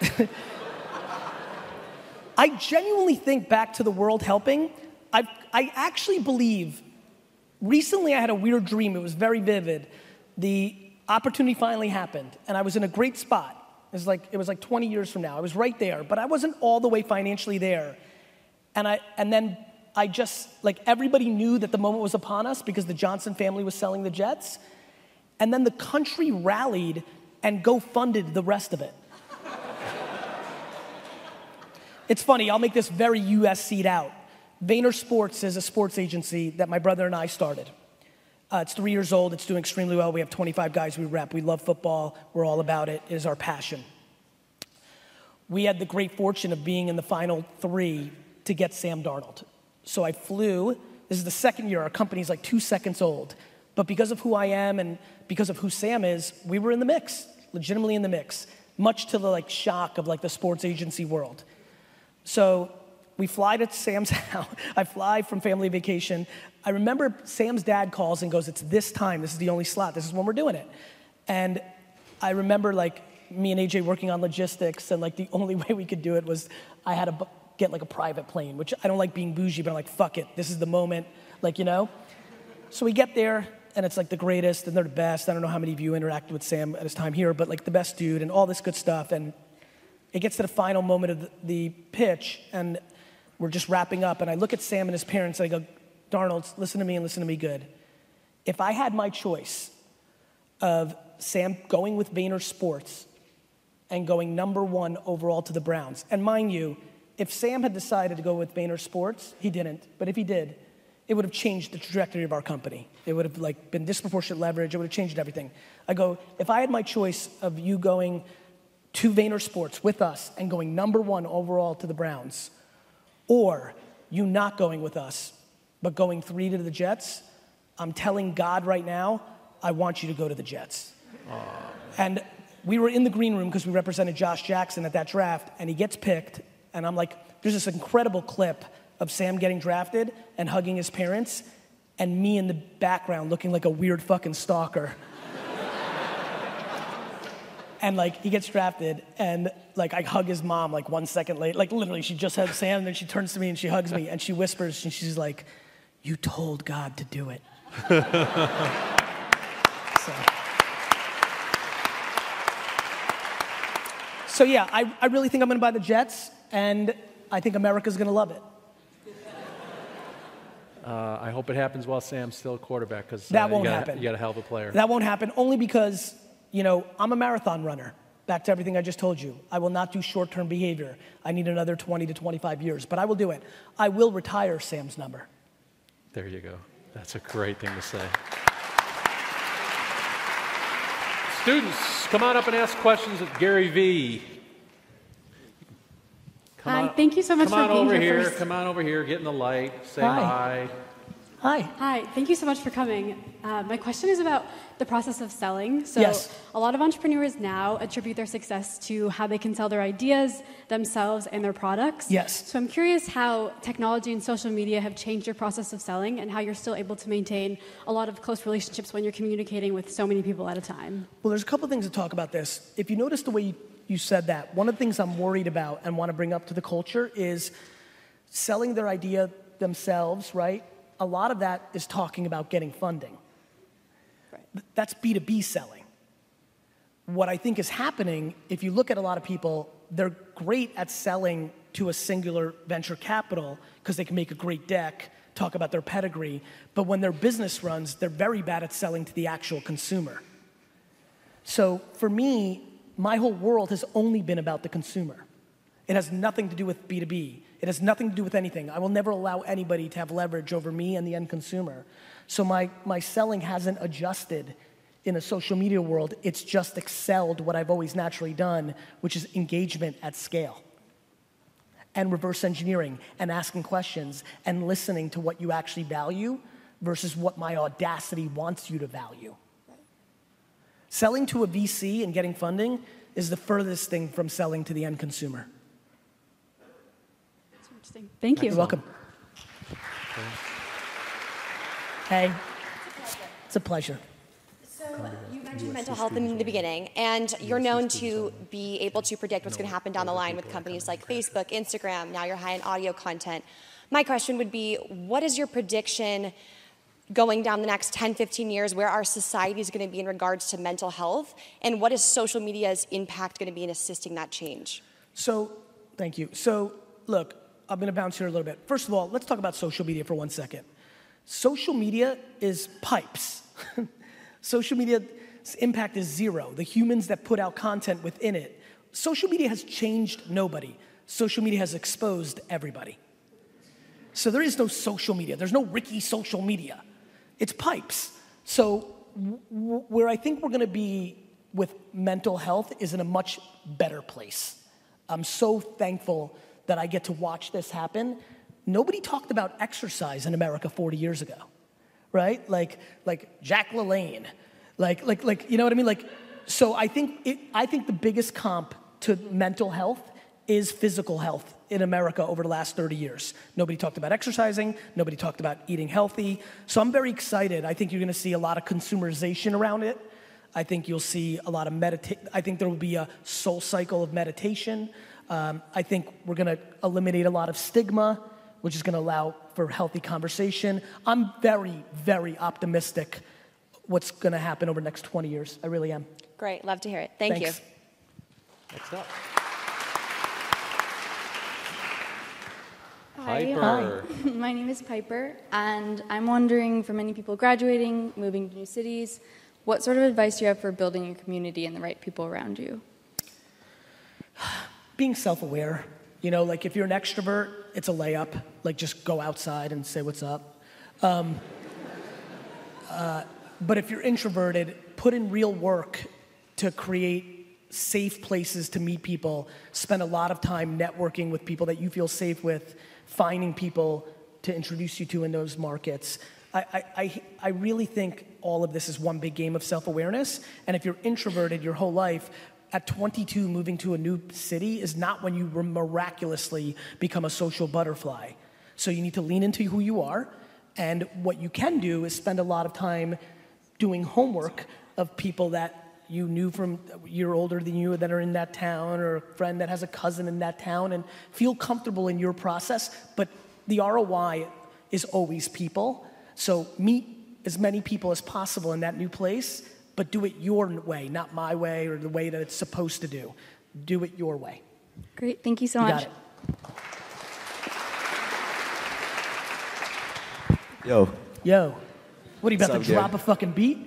I genuinely think back to the world helping. I, I actually believe, recently I had a weird dream, it was very vivid. The opportunity finally happened, and I was in a great spot. It was like, it was like twenty years from now. I was right there, but I wasn't all the way financially there. And, I, and then I just, like, everybody knew that the moment was upon us because the Johnson family was selling the Jets. And then the country rallied and go-funded the rest of it. It's funny, I'll make this very U S C'd out. Vayner Sports is a sports agency that my brother and I started. Uh, it's three years old, it's doing extremely well. We have twenty-five guys we rep. We love football, we're all about it, it is our passion. We had the great fortune of being in the final three to get Sam Darnold. So I flew, this is the second year, our company's like two seconds old. But because of who I am and because of who Sam is, we were in the mix, legitimately in the mix, much to the like shock of like the sports agency world. So we fly to Sam's house. I fly from family vacation. I remember Sam's dad calls and goes, it's this time, this is the only slot, this is when we're doing it. And I remember like me and A J working on logistics, and like the only way we could do it was I had to bu- get like a private plane, which I don't like being bougie, but I'm like, fuck it, this is the moment, like, you know? So we get there, and it's like the greatest, and they're the best. I don't know how many of you interacted with Sam at his time here, but like the best dude, and all this good stuff. And it gets to the final moment of the, the pitch, and we're just wrapping up, and I look at Sam and his parents, and I go, Darnold, listen to me and listen to me good. If I had my choice of Sam going with Vayner Sports and going number one overall to the Browns, and mind you, if Sam had decided to go with Vayner Sports, he didn't, but if he did, it would have changed the trajectory of our company. It would have like been disproportionate leverage, it would have changed everything. I go, if I had my choice of you going to Vayner Sports with us and going number one overall to the Browns, or you not going with us, but going three to the Jets, I'm telling God right now, I want you to go to the Jets. Aww. And we were in the green room because we represented Josh Jackson at that draft, and he gets picked, And I'm like, there's this incredible clip of Sam getting drafted and hugging his parents, and me in the background looking like a weird fucking stalker. And like, he gets drafted, and like, I hug his mom like one second later. Like, literally, she just had Sam, and then she turns to me and she hugs me, and she whispers, and she's like, "You told God to do it." so. so yeah, I, I really think I'm gonna buy the Jets, and I think America's gonna love it. Uh, I hope it happens while Sam's still a quarterback, because uh, That won't you got, happen. You got a hell of a player. That won't happen, only because, you know, I'm a marathon runner. Back to everything I just told you. I will not do short-term behavior. I need another twenty to twenty-five years, but I will do it. I will retire Sam's number. There you go. That's a great thing to say. Students, come on up and ask questions of Gary V. Come Hi, on, thank you so much come for on being over here here. first. Come on over here. Get in the light. Say Hi. hi. Hi. Hi, thank you so much for coming. Uh, my question is about the process of selling. So Yes. a lot of entrepreneurs now attribute their success to how they can sell their ideas, themselves, and their products. Yes. So I'm curious how technology and social media have changed your process of selling and how you're still able to maintain a lot of close relationships when you're communicating with so many people at a time. Well, there's a couple things to talk about this. If you notice the way you, you said that, one of the things I'm worried about and want to bring up to the culture is selling their idea themselves, right? A lot of that is talking about getting funding. Right. That's B two B selling. What I think is happening, if you look at a lot of people, they're great at selling to a singular venture capital because they can make a great deck, talk about their pedigree, but when their business runs, they're very bad at selling to the actual consumer. So for me, my whole world has only been about the consumer. It has nothing to do with B two B. It has nothing to do with anything. I will never allow anybody to have leverage over me and the end consumer. So my, my selling hasn't adjusted in a social media world. It's just excelled what I've always naturally done, which is engagement at scale. And reverse engineering, and asking questions, and listening to what you actually value versus what my audacity wants you to value. Selling to a V C and getting funding is the furthest thing from selling to the end consumer. Interesting. Thank you. You're welcome. Hey, it's a pleasure. So you mentioned mental health in the beginning, and you're known to be able to predict what's going to happen down the line with companies like Facebook, Instagram. Now you're high in audio content. My question would be, what is your prediction going down the next ten, fifteen years, where our society is going to be in regards to mental health, and what is social media's impact going to be in assisting that change? So, thank you. So, look, I'm going to bounce here a little bit. First of all, let's talk about social media for one second. Social media is pipes. Social media's impact is zero. The humans that put out content within it. Social media has changed nobody. Social media has exposed everybody. So there is no social media. There's no Ricky social media. It's pipes. So w- where I think we're going to be with mental health is in a much better place. I'm so thankful that I get to watch this happen. Nobody talked about exercise in America forty years ago, right? Like, like Jack LaLanne, like, like, like, you know what I mean? Like, so I think it, I think the biggest comp to mental health is physical health in America over the last thirty years. Nobody talked about exercising. Nobody talked about eating healthy. So I'm very excited. I think you're going to see a lot of consumerization around it. I think you'll see a lot of meditate. I think there will be a soul cycle of meditation. Um, I think we're going to eliminate a lot of stigma, which is going to allow for healthy conversation. I'm very, very optimistic what's going to happen over the next twenty years. I really am. Great, love to hear it. Thank Thanks. you. Next up. Hi. Piper. My name is Piper, and I'm wondering, for many people graduating, moving to new cities, what sort of advice do you have for building your community and the right people around you? Being self-aware. You know, like if you're an extrovert, it's a layup. Like just go outside and say what's up. Um, uh, but if you're introverted, put in real work to create safe places to meet people. Spend a lot of time networking with people that you feel safe with, finding people to introduce you to in those markets. I, I, I, I really think all of this is one big game of self-awareness. And if you're introverted your whole life, at twenty-two, moving to a new city is not when you miraculously become a social butterfly. So you need to lean into who you are, and what you can do is spend a lot of time doing homework of people that you knew from a year older than you that are in that town, or a friend that has a cousin in that town, and feel comfortable in your process. But the R O I is always people. So meet as many people as possible in that new place, but do it your way, not my way or the way that it's supposed to do. Do it your way. Great, thank you so You much. got it. Yo. Yo, what are you about What's to up, drop Gary? a fucking beat?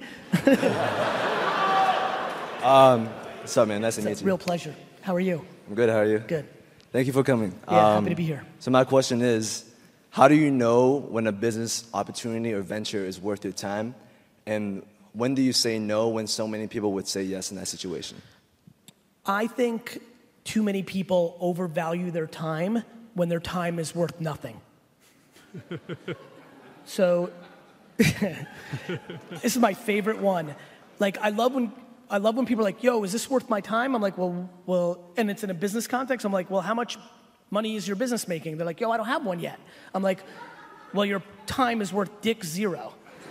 um, what's up, man? Nice to It's meet a you. real pleasure. How are you? I'm good. How are you? Good. Thank you for coming. Yeah, happy to be here. So my question is, how do you know when a business opportunity or venture is worth your time, and when do you say no when so many people would say yes in that situation? I think too many people overvalue their time when their time is worth nothing. So, this is my favorite one. Like, I love when I love when people are like, "Yo, is this worth my time?" I'm like, "Well, well," and it's in a business context. I'm like, "Well, how much money is your business making?" They're like, "Yo, I don't have one yet." I'm like, "Well, your time is worth dick zero."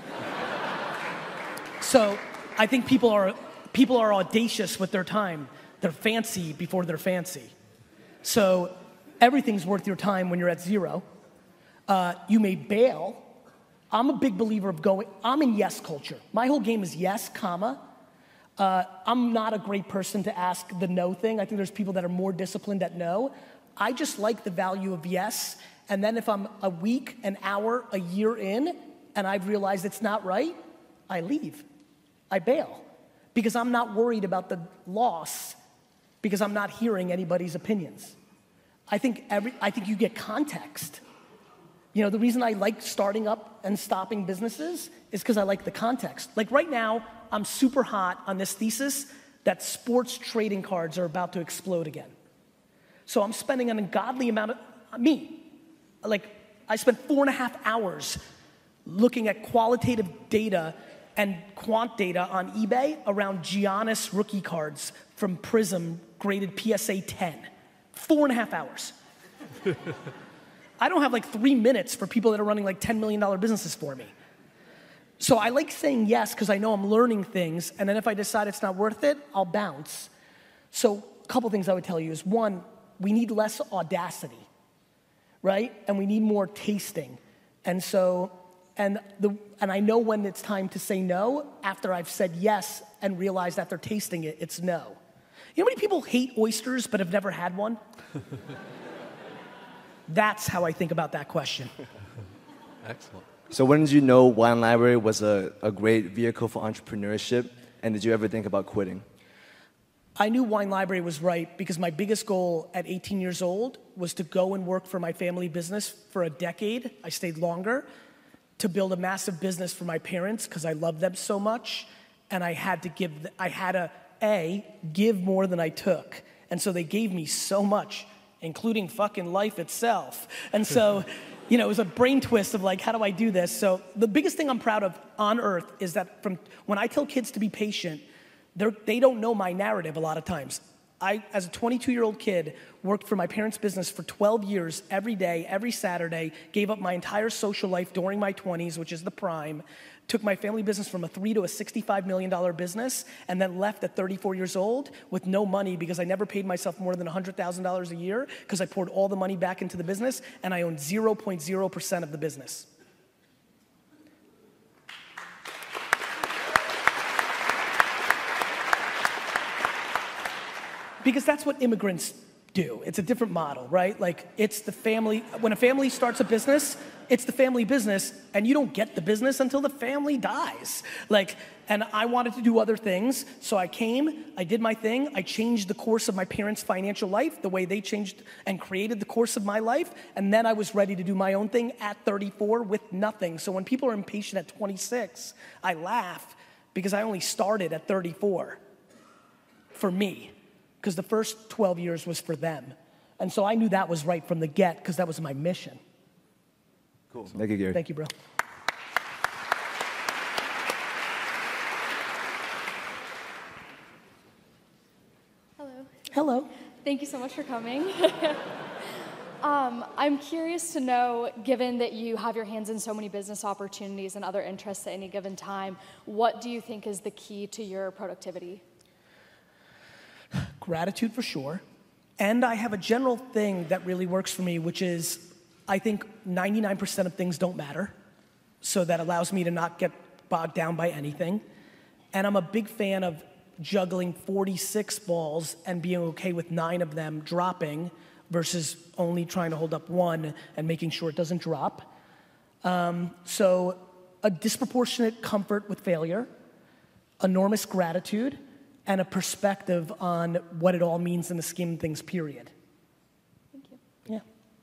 So, I think people are people are audacious with their time. They're fancy before they're fancy. So, everything's worth your time when you're at zero. Uh, you may bail. I'm a big believer of going, I'm in yes culture. My whole game is yes, comma. Uh, I'm not a great person to ask the no thing. I think there's people that are more disciplined at no. I just like the value of yes. And then if I'm a week, an hour, a year in, and I've realized it's not right, I leave. I bail. Because I'm not worried about the loss, because I'm not hearing anybody's opinions. I think every, I think you get context. You know, the reason I like starting up and stopping businesses is because I like the context. Like right now, I'm super hot on this thesis that sports trading cards are about to explode again. So I'm spending an ungodly amount of, me, like I spent four and a half hours looking at qualitative data and quant data on eBay around Giannis rookie cards from Prism graded P S A ten. Four and a half hours. I don't have like three minutes for people that are running like ten million dollar businesses for me. So I like saying yes because I know I'm learning things, and then if I decide it's not worth it, I'll bounce. So a couple things I would tell you is, one, we need less audacity, right? And we need more tasting. And so, and the and I know when it's time to say no after I've said yes and realized after tasting it, it's no. You know how many people hate oysters but have never had one? That's how I think about that question. Excellent. So when did you know Wine Library was a, a great vehicle for entrepreneurship, and did you ever think about quitting? I knew Wine Library was right because my biggest goal at eighteen years old was to go and work for my family business for a decade. I stayed longer to build a massive business for my parents because I loved them so much, and I had to give, I had to, A, give more than I took. And so they gave me so much, including fucking life itself. And so, you know, it was a brain twist of like, how do I do this? So the biggest thing I'm proud of on earth is that from when I tell kids to be patient, they're, they don't know my narrative a lot of times. I, as a twenty-two-year-old kid, worked for my parents' business for twelve years, every day, every Saturday, gave up my entire social life during my twenties, which is the prime, took my family business from a three to a sixty-five million dollar business, and then left at thirty-four years old with no money because I never paid myself more than one hundred thousand dollars a year because I poured all the money back into the business, and I owned zero point zero percent of the business. Because that's what immigrants do. It's a different model, right? Like, it's the family, when a family starts a business, it's the family business, and you don't get the business until the family dies. Like, and I wanted to do other things, so I came, I did my thing, I changed the course of my parents' financial life, the way they changed and created the course of my life, and then I was ready to do my own thing at thirty-four with nothing. So when people are impatient at twenty-six, I laugh because I only started at thirty-four for me. Because the first twelve years was for them. And so I knew that was right from the get because that was my mission. Cool. Thank you, Gary. Thank you, bro. Hello. Thank you so much for coming. um, I'm curious to know, given that you have your hands in so many business opportunities and other interests at any given time, what do you think is the key to your productivity? Gratitude for sure. And I have a general thing that really works for me, which is I think ninety-nine percent of things don't matter. So that allows me to not get bogged down by anything. And I'm a big fan of juggling forty-six balls and being okay with nine of them dropping versus only trying to hold up one and making sure it doesn't drop. Um, so a disproportionate comfort with failure, enormous gratitude, and a perspective on what it all means in the scheme of things, period. Thank you. Yeah.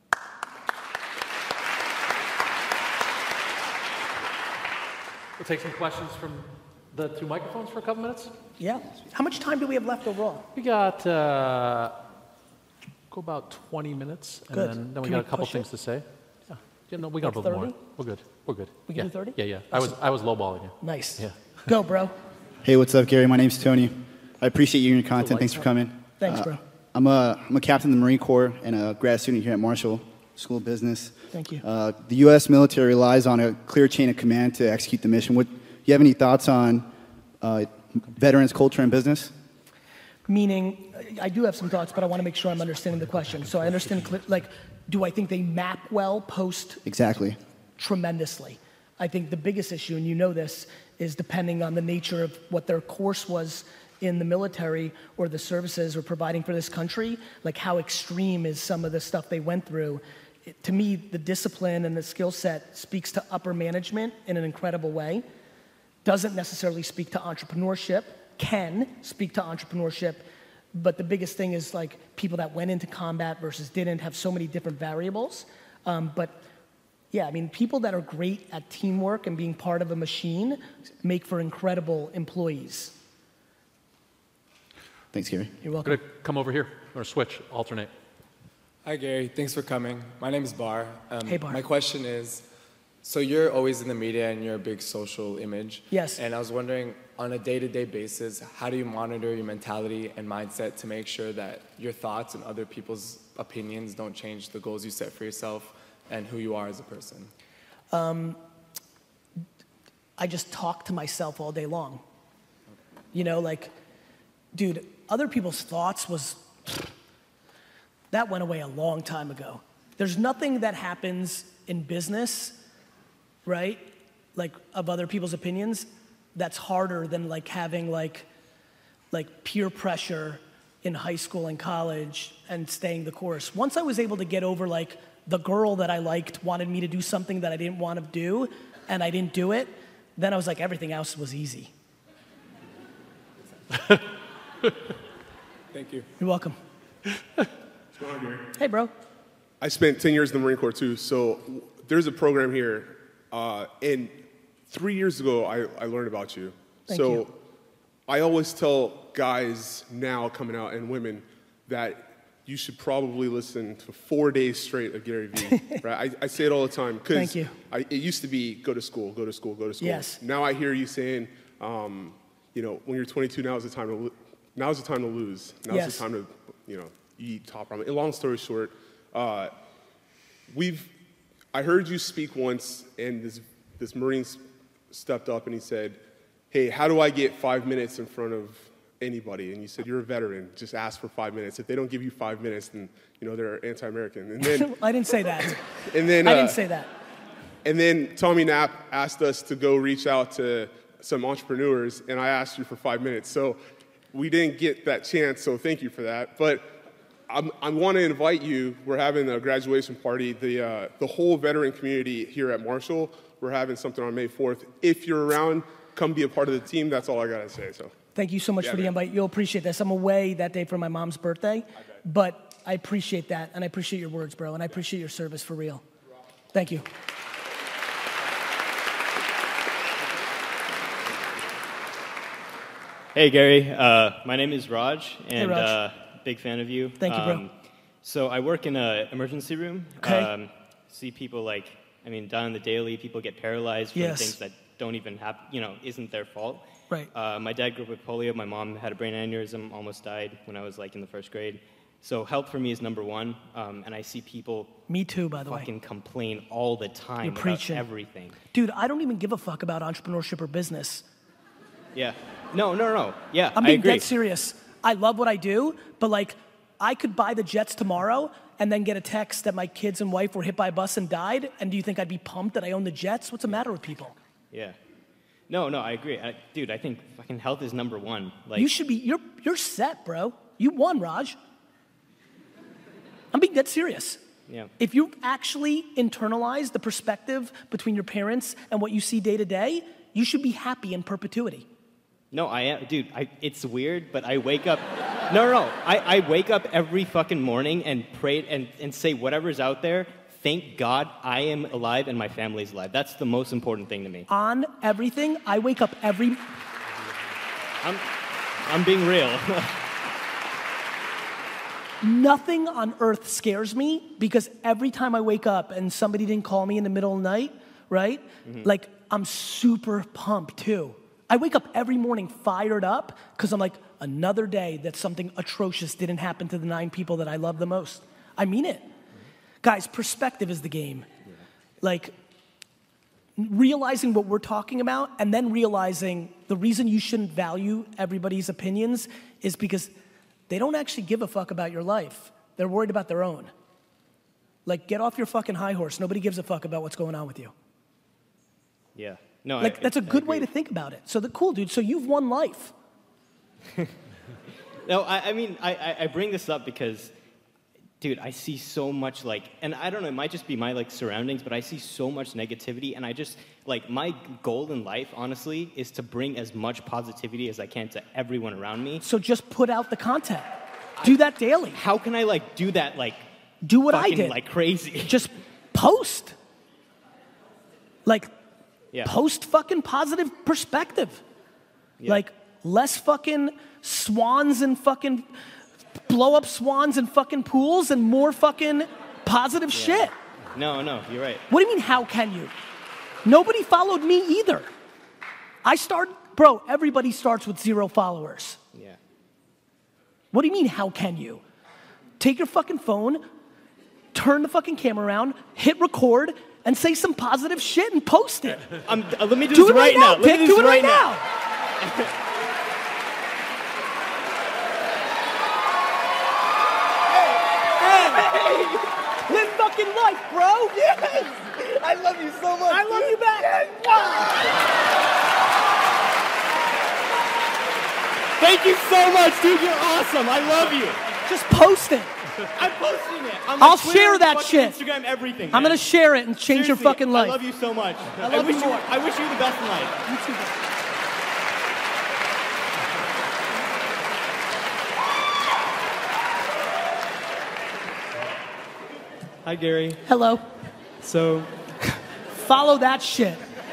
We'll take some questions from the two microphones for a couple minutes. Yeah. How much time do we have left overall? We got uh, go about twenty minutes, and Good. then, then we Can got we a couple push things it? to say. Yeah, yeah no, we got Like a little more. thirty? We're good. We're good. We can yeah. do thirty? Yeah, yeah. I was I was lowballing you. Nice. Yeah. Go, bro. Hey, what's up, Gary? My name's Tony. I appreciate you and your content. Thanks for coming. Thanks, Uh, bro. I'm a, I'm a captain of the Marine Corps and a grad student here at Marshall School of Business. Thank you. Uh, the U S military relies on a clear chain of command to execute the mission. What, do you have any thoughts on uh, veterans' culture in business? Meaning, I do have some thoughts, but I want to make sure I'm understanding the question. So I understand, cle- like, do I think they map well post? Exactly. Tremendously. I think the biggest issue, and you know this, is depending on the nature of what their course was in the military or the services or providing for this country, like how extreme is some of the stuff they went through. It, to me, the discipline and the skill set speaks to upper management in an incredible way. Doesn't necessarily speak to entrepreneurship, can speak to entrepreneurship, but the biggest thing is like people that went into combat versus didn't have so many different variables. Um, but yeah, I mean, people that are great at teamwork and being part of a machine make for incredible employees. Thanks, Gary. You're welcome. We're gonna come over here or switch, alternate. Hi, Gary. Thanks for coming. My name is Bar. Um, Hey, Bar. My question is, so you're always in the media and you're a big social image. Yes. And I was wondering, on a day-to-day basis, how do you monitor your mentality and mindset to make sure that your thoughts and other people's opinions don't change the goals you set for yourself and who you are as a person? Um, I just talk to myself all day long. You know, like, dude, other people's thoughts was, that went away a long time ago. There's nothing that happens in business, right, like of other people's opinions, that's harder than like having like, like peer pressure in high school and college and staying the course. Once I was able to get over like the girl that I liked wanted me to do something that I didn't want to do and I didn't do it, then I was like, everything else was easy. Thank you. You're welcome. What's going on, Gary? Hey, bro. I spent ten years in the Marine Corps, too. So there's a program here. Uh, and three years ago, I, I learned about you. Thank so you. I always tell guys now coming out and women that you should probably listen to four days straight of Gary Vee. Right? I, I say it all the time. Thank you. I, it used to be go to school, go to school, go to school. Yes. Now I hear you saying, um, you know, when you're twenty-two, now is the time to lo- now's the time to lose. Now's Yes. the time to, you know, eat top ramen. Long story short, uh, we've. I heard you speak once, and this this Marine s- stepped up and he said, "Hey, how do I get five minutes in front of anybody?" And you said, "You're a veteran. Just ask for five minutes. If they don't give you five minutes, then you know they're anti-American." And then I didn't say that. and then I uh, didn't say that. And then Tommy Knapp asked us to go reach out to some entrepreneurs, and I asked you for five minutes. So we didn't get that chance, so thank you for that. But I'm, I want to invite you. We're having a graduation party. The, uh, the whole veteran community here at Marshall, we're having something on May fourth. If you're around, come be a part of the team. That's all I got to say. So Thank you so much Yeah, for the man. invite. You'll appreciate this. I'm away that day for my mom's birthday, but I appreciate that, and I appreciate your words, bro, and I appreciate your service for real. Thank you. Hey, Gary. Uh, my name is Raj, and Raj. Uh, big fan of you. Thank you, bro. Um, so I work in an emergency room. Okay. Um, see people like, I mean, down on the daily, people get paralyzed from Yes. things that don't even happen, you know, isn't their fault. Right. Uh, my dad grew up with polio. My mom had a brain aneurysm, almost died when I was like in the first grade. So health for me is number one, um, and I see people Me too, by the way. fucking complain all the time You're about preaching. everything. Dude, I don't even give a fuck about entrepreneurship or business. Yeah. No, no, no. Yeah, I'm I being agree. dead serious. I love what I do, but like, I could buy the Jets tomorrow and then get a text that my kids and wife were hit by a bus and died, and do you think I'd be pumped that I own the Jets? What's the matter with people? Yeah. No, no, I agree. I, dude, I think fucking health is number one. Like, You should be, you're, you're set, bro. You won, Raj. I'm being dead serious. yeah. If you actually internalize the perspective between your parents and what you see day to day, you should be happy in perpetuity. No, I am, dude. I, it's weird, but I wake up. No, no, no. I, I wake up every fucking morning and pray and, and say whatever's out there. Thank God I am alive and my family's alive. That's the most important thing to me. On everything, I wake up every. I'm, I'm being real. Nothing on earth scares me because every time I wake up and somebody didn't call me in the middle of the night, right? Mhm. Like, I'm super pumped too. I wake up every morning fired up because I'm like, another day that something atrocious didn't happen to the nine people that I love the most. I mean it. Guys, perspective is the game. Like, realizing what we're talking about and then realizing the reason you shouldn't value everybody's opinions is because they don't actually give a fuck about your life. They're worried about their own. Like, get off your fucking high horse. Nobody gives a fuck about what's going on with you. Yeah. No, Like, I, that's a I good agree. way to think about it. So, the cool, dude. So, you've won life. No, I, I mean, I, I- I bring this up because, dude, I see so much, like, and I don't know, it might just be my, like, surroundings, but I see so much negativity, and I just, like, my goal in life, honestly, is to bring as much positivity as I can to everyone around me. So, just put out the content. Do that daily. How can I, like, do that, like, Do what I fucking, did. like, crazy? Just post. Like, Yeah. post fucking positive perspective. Yeah. Like, less fucking swans and fucking blow up swans and fucking pools and more fucking positive shit. No, no, you're right. What do you mean, how can you? Nobody followed me either. I start, bro, everybody starts with zero followers. Yeah. What do you mean, how can you? Take your fucking phone, turn the fucking camera around, hit record, and say some positive shit and post it. Um, uh, let me do, Do this it right now, Let me Dick. do Do this it right now. now. Live fucking life, bro. Yes! I love you so much. I love you back. Thank you so much, dude. You're awesome. I love you. Just post it. I'm posting it. I'm I'll on Twitter, share that fucking shit. Instagram, everything. I'm man. gonna share it and change your Seriously, fucking life. I love you so much. I love wish you you. more. I wish you the best in life. You too, bro. Hi, Gary. Hello. So, Follow that shit.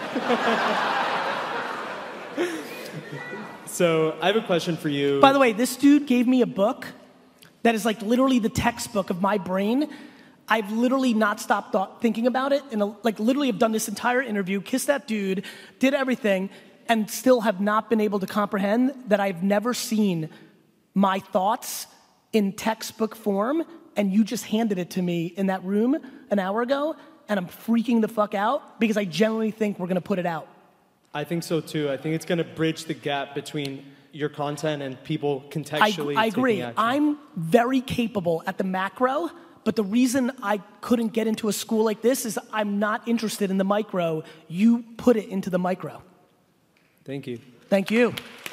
so I have a question for you. By the way, this dude gave me a book that is like literally the textbook of my brain. I've literally not stopped thought, thinking about it, and like literally have done this entire interview, kissed that dude, did everything, and still have not been able to comprehend that I've never seen my thoughts in textbook form, and you just handed it to me in that room an hour ago, and I'm freaking the fuck out because I genuinely think we're gonna put it out. I think so too. I think it's going to bridge the gap between your content and people contextually I, I agree. taking action. I'm very capable at the macro, but the reason I couldn't get into a school like this is I'm not interested in the micro. You put it into the micro. Thank you. Thank you.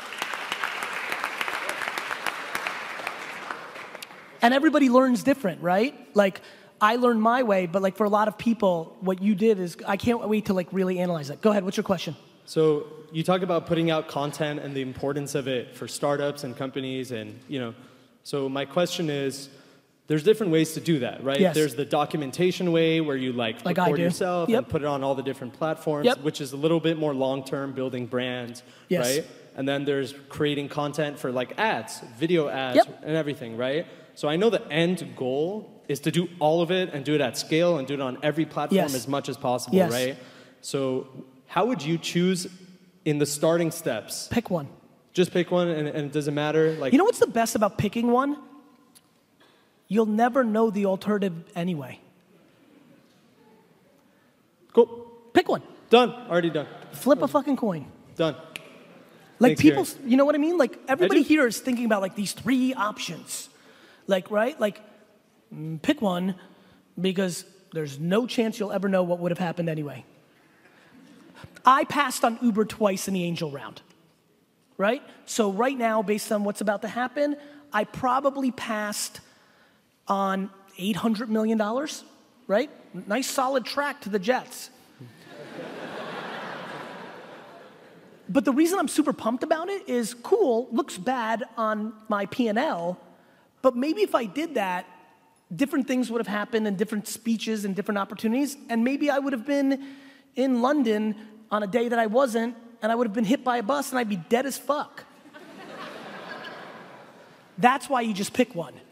And everybody learns different, right? Like, I learned my way, but like for a lot of people, what you did is, I can't wait to like really analyze it. Go ahead, what's your question? So you talk about putting out content and the importance of it for startups and companies, and you know. So my question is, there's different ways to do that, right? Yes. There's the documentation way where you like, Like I record do. yourself Yep. and put it on all the different platforms, Yep. which is a little bit more long-term, building brands, Yes. right? And then there's creating content for like ads, video ads, Yep. and everything, right? So I know the end goal is to do all of it and do it at scale and do it on every platform Yes. as much as possible, Yes. right? So how would you choose in the starting steps. Pick one. Just pick one, and, and it doesn't matter. Like You know what's the best about picking one? You'll never know the alternative anyway. Cool. Pick one. Done. Already done. Flip a fucking coin. Done. Like Thanks, people, Gary. you know what I mean? Like everybody do. here is thinking about like these three options. Like, right? Like, mm, pick one because there's no chance you'll ever know what would have happened anyway. I passed on Uber twice in the angel round, right? So right now, based on what's about to happen, I probably passed on eight hundred million dollars, right? Nice solid track to the Jets. But the reason I'm super pumped about it is cool, looks bad on my P and L, but maybe if I did that, different things would have happened and different speeches and different opportunities, and maybe I would have been in London on a day that I wasn't, and I would have been hit by a bus and I'd be dead as fuck. That's why you just pick one.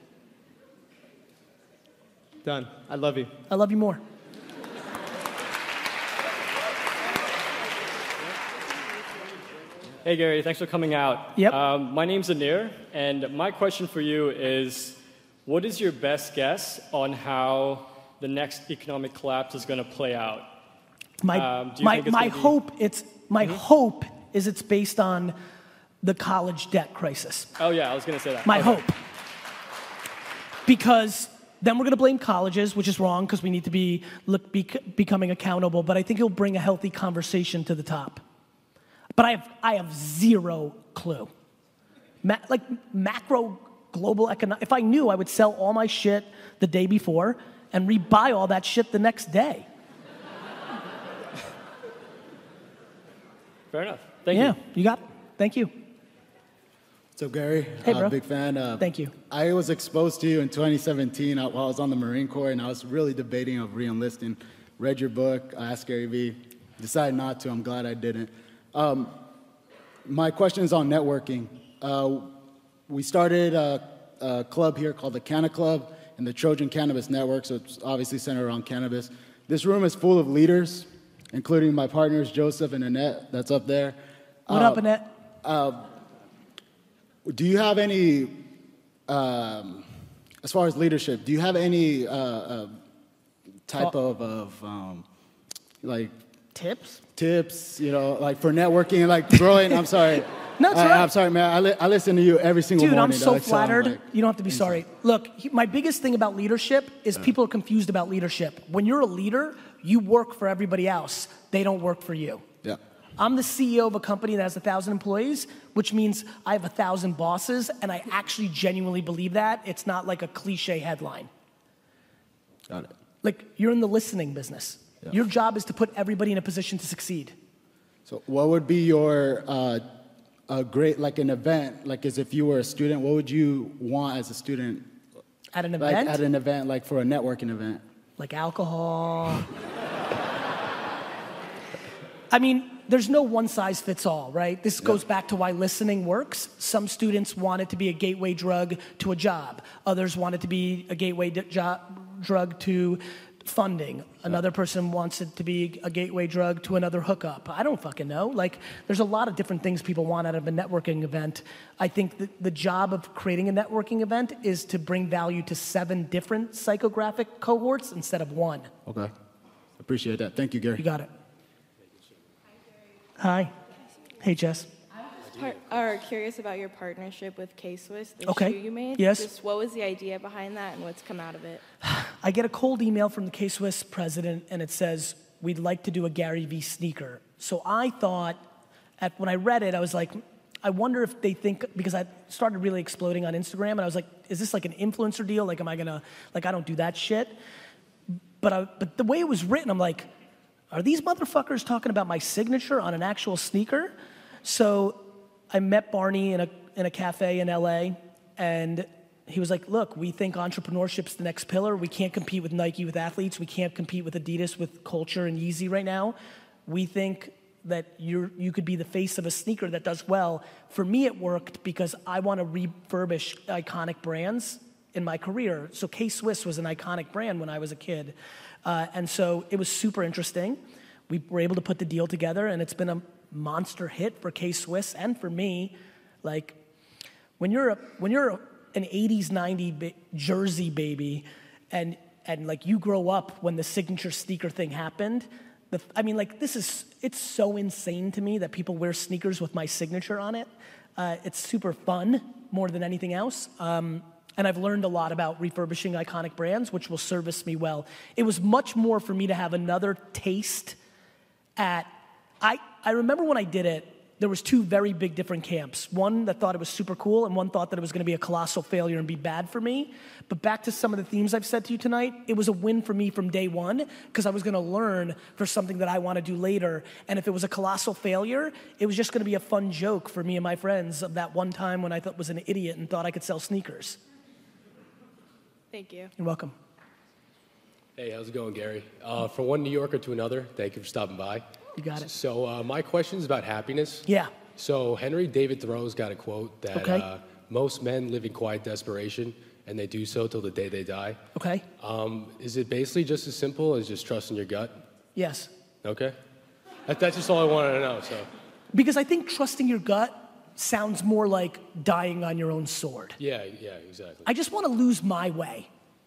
Done. I love you. I love you more. Hey Gary, thanks for coming out. Yep. Um, my name's Anir, and my question for you is, what is your best guess on how the next economic collapse is going to play out? My Um, do you my think it's my gonna be- hope it's my Mhm. hope is it's based on the college debt crisis. Oh yeah, I was going to say that. My Okay. hope. Because then we're going to blame colleges, which is wrong because we need to be look, be becoming accountable. But I think it'll bring a healthy conversation to the top. But I have I have zero clue. Ma- like macro global economic. If I knew, I would sell all my shit the day before and rebuy all that shit the next day. Fair enough. Thank yeah, you. you got it. Thank you. So Gary, Hey, uh, bro. big fan. Uh, Thank you. I was exposed to you in twenty seventeen uh, while I was on the Marine Corps, and I was really debating of re-enlisting. Read your book, Ask Gary Vee. Decided not to. I'm glad I didn't. Um, my question is on networking. Uh, we started a, a club here called the Canna Club and the Trojan Cannabis Network, so it's obviously centered around cannabis. This room is full of leaders, including my partners, Joseph and Annette, that's up there. What Uh, up, Annette? Uh, do you have any, um, as far as leadership, do you have any uh, uh, type Well- of, of um, like, tips? Tips, you know, like for networking, like growing. I'm sorry. No, it's I, all right. I'm sorry, man. I, li- I listen to you every single Dude, morning. I'm so dog, flattered. I'm like- You don't have to be sorry. Look, he, my biggest thing about leadership is people are confused about leadership. When you're a leader, you work for everybody else. They don't work for you. Yeah. I'm the C E O of a company that has a thousand employees, which means I have a thousand bosses, and I actually genuinely believe that. It's not like a cliche headline. Got it. Like, you're in the listening business. Yeah. Your job is to put everybody in a position to succeed. So, what would be your uh, a great like an event? Like, as if you were a student, what would you want as a student? At an Like event? at an event, like for a networking event. Like alcohol. I mean, there's no one size fits all, right? This goes back to why listening works. Some students want it to be a gateway drug to a job. Others want it to be a gateway d- jo- drug to funding. Another person wants it to be a gateway drug to another hookup. I don't fucking know. Like, there's a lot of different things people want out of a networking event. I think that the job of creating a networking event is to bring value to seven different psychographic cohorts instead of one. Okay. Appreciate that. Thank you, Gary. You got it. Hi. Hey, Jess. Part, or curious about your partnership with K-Swiss, the Okay. shoe you made. Yes. Just what was the idea behind that and what's come out of it? I get a cold email from the K-Swiss president, and it says, we'd like to do a Gary Vee sneaker. So I thought, at, when I read it, I was like, I wonder if they think, because I started really exploding on Instagram, and I was like, is this like an influencer deal? Like, am I gonna, like, I don't do that shit. But, I, but the way it was written, I'm like, are these motherfuckers talking about my signature on an actual sneaker? So I met Barney in a, in a cafe in L A, and he was like, look, we think entrepreneurship's the next pillar. We can't compete with Nike with athletes. We can't compete with Adidas with culture and Yeezy right now. We think that you're, you could be the face of a sneaker that does well. For me, it worked because I want to refurbish iconic brands in my career. So K-Swiss was an iconic brand when I was a kid. Uh, and so it was super interesting. We were able to put the deal together, and it's been a monster hit for K-Swiss and for me. Like, when you're a, when you're a, an eighties, nineties ba- Jersey baby, and and like you grow up when the signature sneaker thing happened, the, I mean, like this is, it's so insane to me that people wear sneakers with my signature on it. Uh, it's super fun more than anything else. Um, and I've learned a lot about refurbishing iconic brands, which will service me well. It was much more for me to have another taste at, I, I remember when I did it, there was two very big different camps. One that thought it was super cool, and one thought that it was gonna be a colossal failure and be bad for me. But back to some of the themes I've said to you tonight, it was a win for me from day one, because I was gonna learn for something that I wanna do later. And if it was a colossal failure, it was just gonna be a fun joke for me and my friends of that one time when I thought was an idiot and thought I could sell sneakers. Thank you. You're welcome. Hey, how's it going, Gary? Uh, from one New Yorker to another, thank you for stopping by. You got it. So uh, my question is about happiness. Yeah. So Henry David Thoreau's got a quote that Okay. uh, most men live in quiet desperation, and they do so till the day they die. Okay. Um, is it basically just as simple as just trusting your gut? Yes. Okay. That, that's just all I wanted to know. So Because I think trusting your gut sounds more like dying on your own sword. yeah, yeah, exactly. I just wanna lose my way.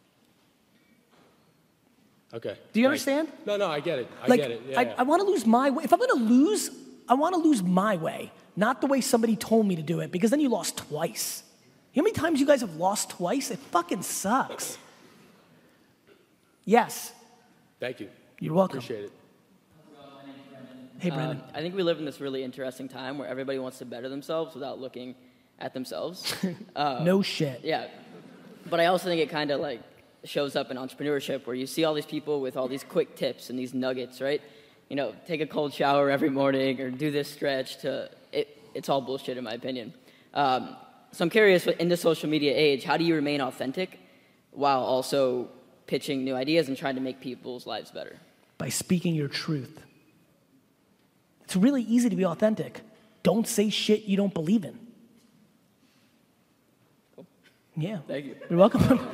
Okay. Do you Thanks. understand? No, no, I get it. I Like, get it. Yeah, I, yeah. I want to lose my way. If I'm going to lose, I want to lose my way, not the way somebody told me to do it, because then you lost twice. You know how many times you guys have lost twice? It fucking sucks. Yes. Thank you. You're welcome. Appreciate it. Hey, Brandon. Uh, I think we live in this really interesting time where everybody wants to better themselves without looking at themselves. Uh, No shit. Yeah. But I also think it kind of like shows up in entrepreneurship where you see all these people with all these quick tips and these nuggets, right? You know, take a cold shower every morning or do this stretch to, it, it's all bullshit in my opinion. Um, so I'm curious, in the social media age, how do you remain authentic while also pitching new ideas and trying to make people's lives better? By speaking your truth. It's really easy to be authentic. Don't say shit you don't believe in. Cool. Yeah. Thank you. You're welcome.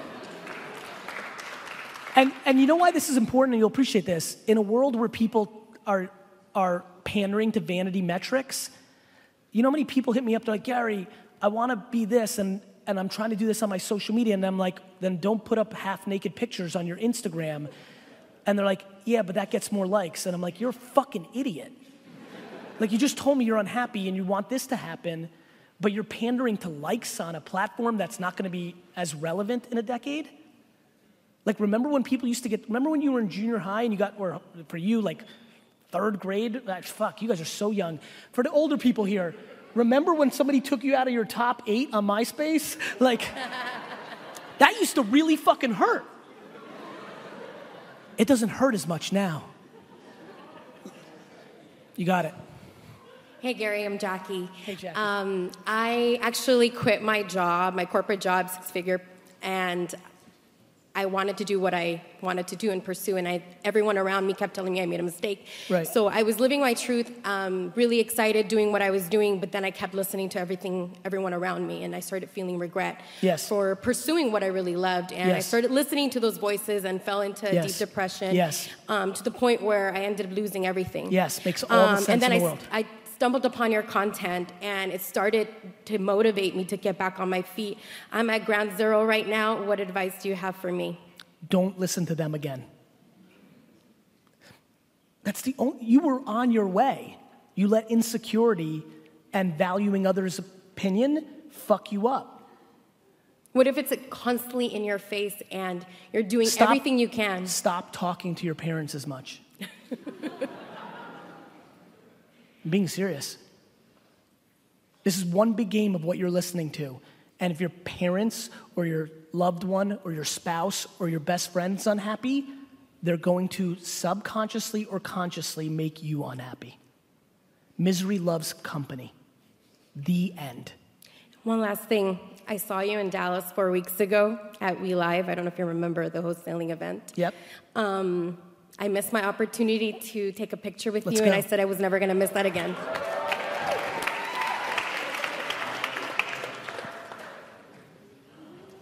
And, and you know why this is important, and you'll appreciate this. In a world where people are, are pandering to vanity metrics, you know how many people hit me up, they're like, Gary, I want to be this, and, and I'm trying to do this on my social media, and I'm like, then don't put up half-naked pictures on your Instagram. And they're like, yeah, but that gets more likes. And I'm like, you're a fucking idiot. Like, you just told me you're unhappy and you want this to happen, but you're pandering to likes on a platform that's not going to be as relevant in a decade? Like, remember when people used to get, remember when you were in junior high and you got, or for you, like third grade? Like, fuck, you guys are so young. For the older people here, remember when somebody took you out of your top eight on MySpace? Like, that used to really fucking hurt. It doesn't hurt as much now. You got it. Hey, Gary, I'm Jackie. Hey, Jackie. Um, I actually quit my job, my corporate job, six figure, and I wanted to do what I wanted to do and pursue, and I, everyone around me kept telling me I made a mistake. Right. So I was living my truth, um, really excited, doing what I was doing, but then I kept listening to everything, everyone around me, and I started feeling regret Yes. for pursuing what I really loved. And I Yes. started listening to those voices and fell into Yes. deep depression. Yes. Um, to the point where I ended up losing everything. Yes, makes all the sense and then in the I, world. I stumbled upon your content, and it started to motivate me to get back on my feet. I'm at ground zero right now. What advice do you have for me? Don't listen to them again. That's the only, you were on your way. You let insecurity and valuing others' opinion fuck you up. What if it's constantly in your face and you're doing Stop- everything you can? Stop talking to your parents as much. I'm being serious. This is one big game of what you're listening to. And if your parents or your loved one or your spouse or your best friend's unhappy, they're going to subconsciously or consciously make you unhappy. Misery loves company. The end. One last thing. I saw you in Dallas four weeks ago at We Live. I don't know if you remember the wholesaling event. Yep. Um, I missed my opportunity to take a picture with Let's you, go. and I said I was never going to miss that again.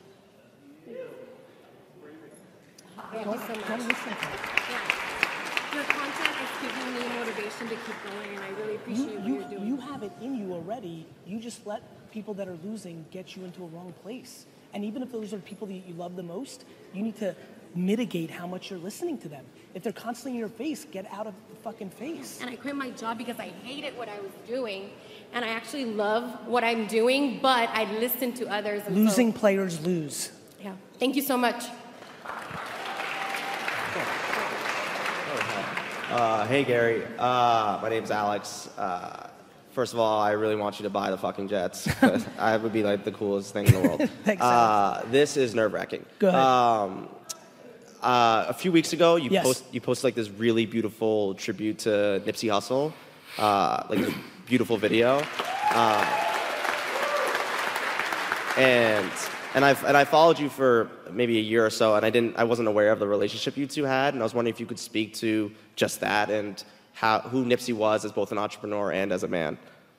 Thank you so much. Your content is giving me motivation to keep going, and I really appreciate You, what you, you're doing. you have it in you already. You just let people that are losing get you into a wrong place. And even if those are people that you love the most, you need to mitigate how much you're listening to them. If they're constantly in your face, get out of the fucking face. And I quit my job because I hated what I was doing, and I actually love what I'm doing, but I listened to others. And Losing so, players lose. yeah. Thank you so much. Uh, hey, Gary. Uh, my name's Alex. Uh, first of all, I really want you to buy the fucking Jets. I would be like the coolest thing in the world. Thanks, uh, this is nerve-wracking. Go ahead. Um, uh, a few weeks ago, you, Yes. post, you posted like this really beautiful tribute to Nipsey Hussle, uh, like this beautiful video. Um, and and I and I followed you for maybe a year or so, and I didn't I wasn't aware of the relationship you two had, and I was wondering if you could speak to just that and how who Nipsey was as both an entrepreneur and as a man.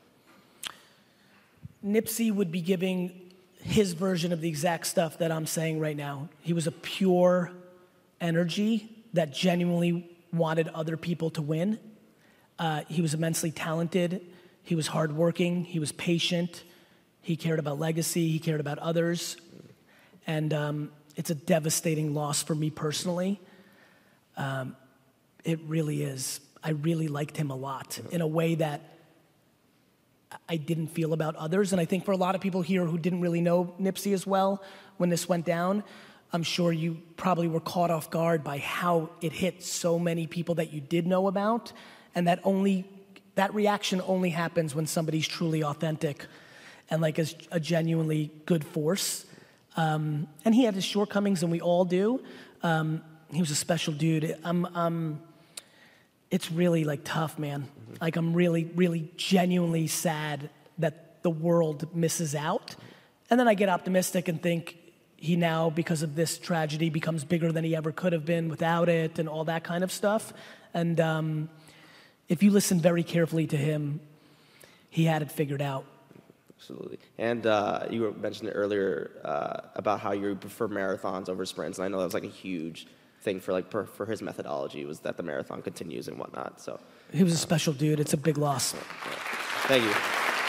Nipsey would be giving his version of the exact stuff that I'm saying right now. He was a pure energy that genuinely wanted other people to win. Uh, he was immensely talented. He was hardworking. He was patient. He cared about legacy. He cared about others. And um, it's a devastating loss for me personally. Um, it really is. I really liked him a lot in a way that I didn't feel about others. And I think for a lot of people here who didn't really know Nipsey as well, when this went down, I'm sure you probably were caught off guard by how it hit so many people that you did know about. And that only, that reaction only happens when somebody's truly authentic and like is a genuinely good force. Um, and he had his shortcomings, and we all do. Um, he was a special dude. I'm, I'm, it's really like tough, man. Mm-hmm. Like I'm really, really genuinely sad that the world misses out. And then I get optimistic and think he now, because of this tragedy, becomes bigger than he ever could have been without it and all that kind of stuff. And um, if you listen very carefully to him, he had it figured out. Absolutely. And uh, you were mentioned earlier uh, about how you prefer marathons over sprints, and I know that was like a huge thing for like per, for his methodology was that the marathon continues and whatnot. So he was a special dude. It's a big loss. Thank you.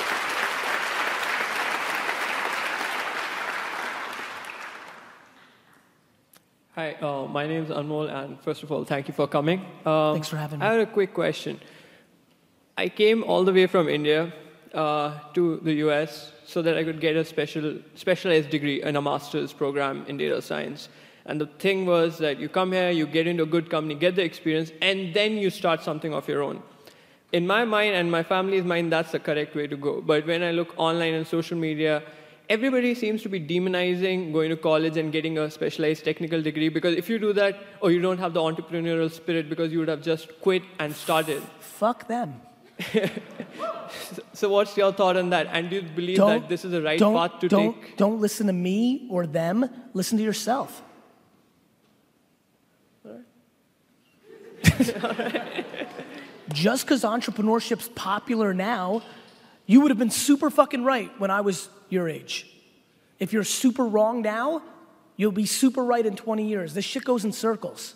Hi, uh, my name is Anmol, and first of all, thank you for coming. Um, Thanks for having me. I had a quick question. I came all the way from India uh, to the U S so that I could get a special specialized degree in a master's program in data science. And the thing was that you come here, you get into a good company, get the experience, and then you start something of your own. In my mind and my family's mind, that's the correct way to go. But when I look online and social media, everybody seems to be demonizing going to college and getting a specialized technical degree, because if you do that, or you don't have the entrepreneurial spirit because you would have just quit and started. Fuck them. So what's your thought on that? And do you believe Don't- that this is the right don't, path to don't, take? Don't listen to me or them. Listen to yourself. Just because entrepreneurship's popular now, you would have been super fucking right when I was your age. If you're super wrong now, you'll be super right in twenty years. This shit goes in circles.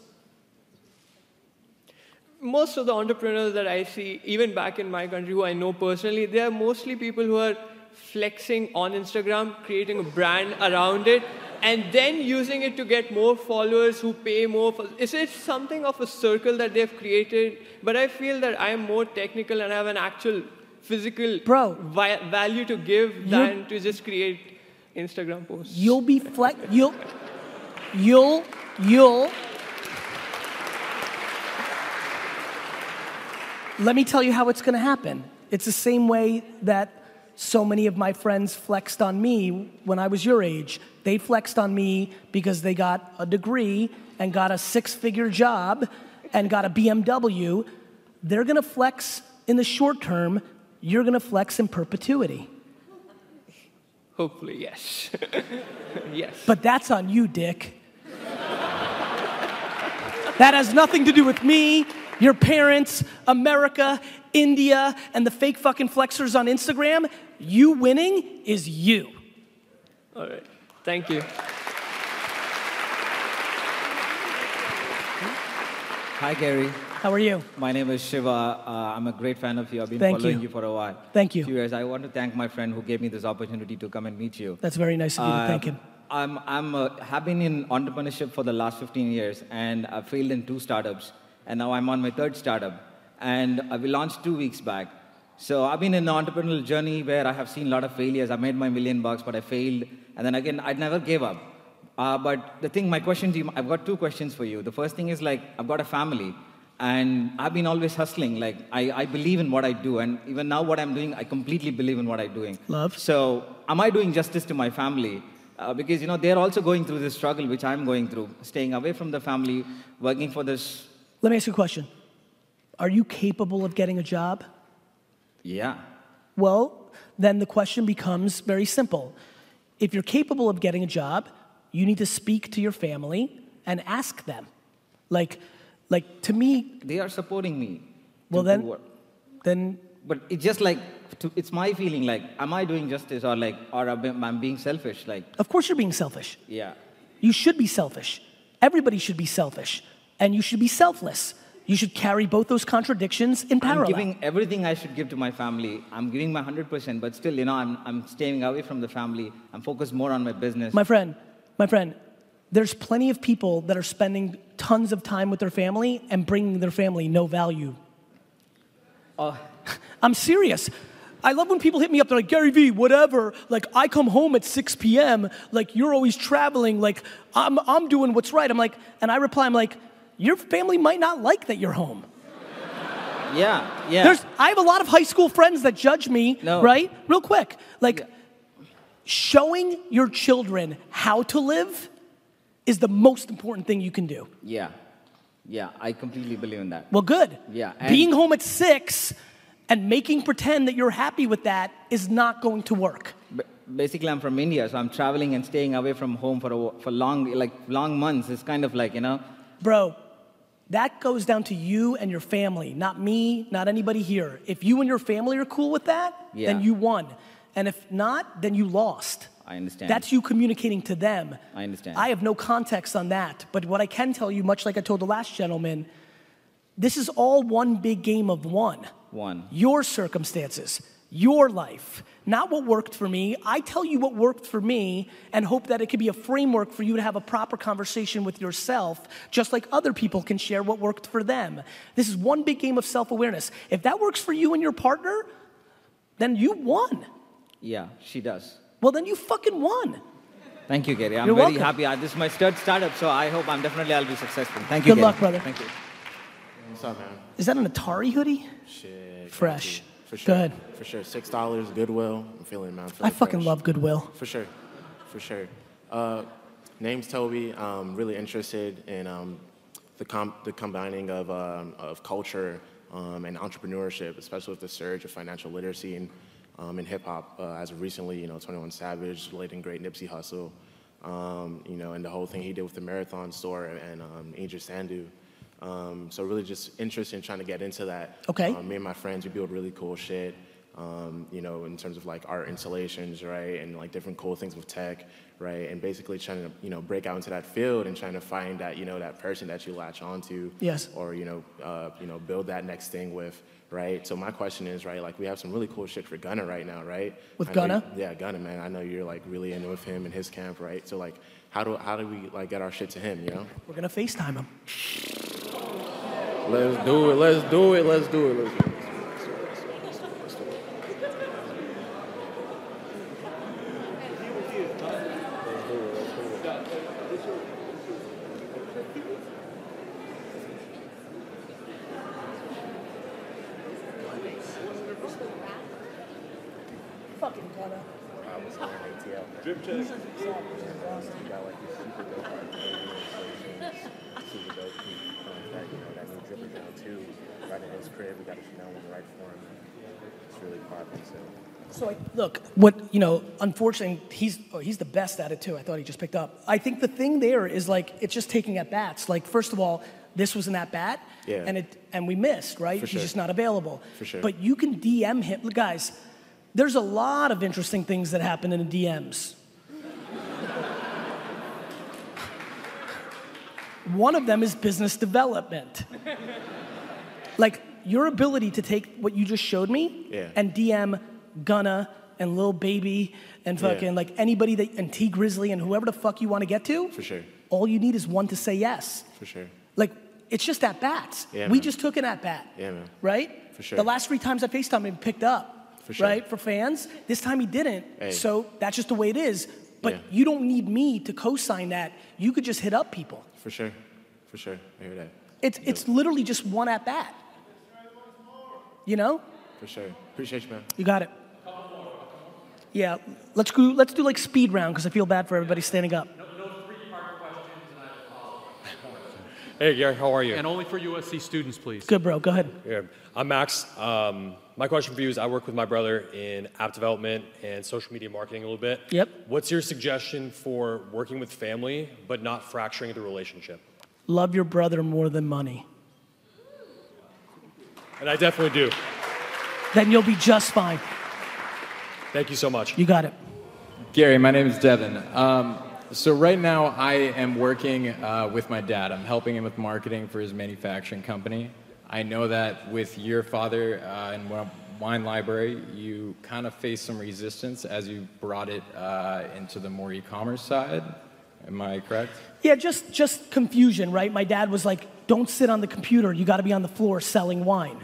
Most of the entrepreneurs that I see, even back in my country, who I know personally, they are mostly people who are flexing on Instagram, creating a brand around it, and then using it to get more followers who pay more. For, it's, it's something of a circle that they've created, but I feel that I am more technical and have an actual physical Bro, vi- value to give than to just create Instagram posts. You'll be flex. You'll, you'll, you'll. Let me tell you how it's going to happen. It's the same way that so many of my friends flexed on me when I was your age. They flexed on me because they got a degree and got a six-figure job and got a B M W. They're going to flex in the short term. You're going to flex in perpetuity. Hopefully, yes. Yes. But that's on you, Dick. That has nothing to do with me, your parents, America, India, and the fake fucking flexers on Instagram. You winning is you. All right. Thank you. Hi, Gary. How are you? My name is Shiva. Uh, I'm a great fan of you. I've been Thank following you. you. for a while. Thank you. Few years. I want to thank my friend who gave me this opportunity to come and meet you. That's very nice of you to Uh, thank him. I'm, I'm uh, have been in entrepreneurship for the last fifteen years, and I failed in two startups, and now I'm on my third startup, and uh, we launched two weeks back. So I've been in an entrepreneurial journey where I have seen a lot of failures. I made my million bucks, but I failed, and then again, I never gave up. Uh, but the thing, my question to you, I've got two questions for you. The first thing is like, I've got a family, and I've been always hustling. Like, I, I believe in what I do, and even now what I'm doing, I completely believe in what I'm doing. Love. So am I doing justice to my family? Uh, because, you know, they're also going through this struggle, which I'm going through, staying away from the family, working for this. Let me ask you a question. Are you capable of getting a job? Yeah. Well, then the question becomes very simple. If you're capable of getting a job, you need to speak to your family and ask them. Like, like to me. They are supporting me. Well, to then, do work. then. But it's just like, to, it's my feeling like, am I doing justice or like, or I'm being selfish? Like. Of course you're being selfish. Yeah. You should be selfish. Everybody should be selfish. And you should be selfless. You should carry both those contradictions in parallel. I'm giving everything I should give to my family. I'm giving my one hundred percent, but still, you know, I'm, I'm staying away from the family. I'm focused more on my business. My friend, my friend, there's plenty of people that are spending tons of time with their family and bringing their family no value. Oh. I'm serious. I love when people hit me up. They're like, Gary Vee, whatever. Like, I come home at six p.m. Like, you're always traveling. Like, I'm, I'm doing what's right. I'm like, and I reply, I'm like, your family might not like that you're home. Yeah, yeah. There's, I have a lot of high school friends that judge me, no. right? Real quick. Like, yeah. Showing your children how to live is the most important thing you can do. Yeah. Yeah, I completely believe in that. Well, good. Yeah. Being home at six and making pretend that you're happy with that is not going to work. Basically, I'm from India, so I'm traveling and staying away from home for a, for long, like long months. It's kind of like, you know. Bro, that goes down to you and your family, not me, not anybody here. If you and your family are cool with that, yeah. then you won. And if not, then you lost. I understand. That's you communicating to them. I understand. I have no context on that. But what I can tell you, much like I told the last gentleman, this is all one big game of one. One. Your circumstances, your life, not what worked for me. I tell you what worked for me and hope that it could be a framework for you to have a proper conversation with yourself, just like other people can share what worked for them. This is one big game of self-awareness. If that works for you and your partner, then you won. Yeah, she does. Well, then you fucking won. Thank you, Gary. I'm You're very welcome. happy. I, this is my third startup, so I hope I'm definitely I'll be successful. Thank you, Good Gary. luck, brother. Thank you. What's up, man? Is that an Atari hoodie? Shit. Fresh. For sure. Go ahead. For sure. Six dollars, Goodwill. I'm feeling it, man. I'm I feeling fucking fresh. love Goodwill. For sure. For sure. Uh, name's Toby. I'm really interested in um, the com- the combining of um, of culture um, and entrepreneurship, especially with the surge of financial literacy and um, in hip hop. Uh, as of recently, you know, twenty-one Savage, late and great Nipsey Hussle, um, you know, and the whole thing he did with the Marathon store and um, Angel Sandu. Um, so really just interested in trying to get into that. Okay. Um, me and my friends, we build really cool shit, um, you know, in terms of like art installations, right? And like different cool things with tech, right? And basically trying to, you know, break out into that field and trying to find that, you know, that person that you latch onto. Yes. Or, you know, uh, you know, build that next thing with, right? So my question is, right, like we have some really cool shit for Gunna right now, right? With I know Gunna? you- Yeah, Gunna, man. I know you're like really in with him and his camp, right? So like, how do, how do we like get our shit to him, you know? We're gonna FaceTime him. Let's do it, let's do it, let's do it, let's do it. Fucking Gunna. Drip check. You got like these super dope art installations, super dope, um, that, you know, that new dripper down too, right in his crib. We got to know in the right form. It's really popping, so. So I, look, what, you know, unfortunately, he's oh, he's the best at it too. I thought he just picked up. I think the thing there is like, it's just taking at bats. Like, first of all, this was an at bat, Yeah. and it and we missed, right? For He's sure. just not available. For sure. But you can D M him, Look, guys. There's a lot of interesting things that happen in the D Ms. One of them is business development. Like, your ability to take what you just showed me Yeah. and D M Gunna and Lil Baby and fucking Yeah. like anybody that, and T Grizzly and whoever the fuck you want to get to, For sure. all you need is one to say yes. For sure. Like, it's just at bats. Yeah, we man. just took an at bat, Yeah, man. right? For sure. The last three times I FaceTimed him, he picked up, For sure. right? For fans. This time he didn't. Hey. So that's just the way it is. But Yeah. you don't need me to co-sign that. You could just hit up people. For sure. For sure. I hear that. It's, it's literally just one at bat. You know? For sure. Appreciate you, man. You got it. Yeah, let's go, let's do like speed round because I feel bad for everybody standing up. Hey, Gary, how are you? And only for U S C students, please. Good, bro. Go ahead. Yeah, I'm Max. Um, my question for you is, I work with my brother in app development and social media marketing a little bit. Yep. What's your suggestion for working with family but not fracturing the relationship? Love your brother more than money. And I definitely do. Then you'll be just fine. Thank you so much. You got it. Gary, my name is Devin. Um, so right now I am working uh, with my dad. I'm helping him with marketing for his manufacturing company. I know that with your father uh, in Wine Library, you kind of faced some resistance as you brought it uh, into the more e-commerce side. Am I correct? Yeah, just just confusion, right? My dad was like, "Don't sit on the computer. You got to be on the floor selling wine."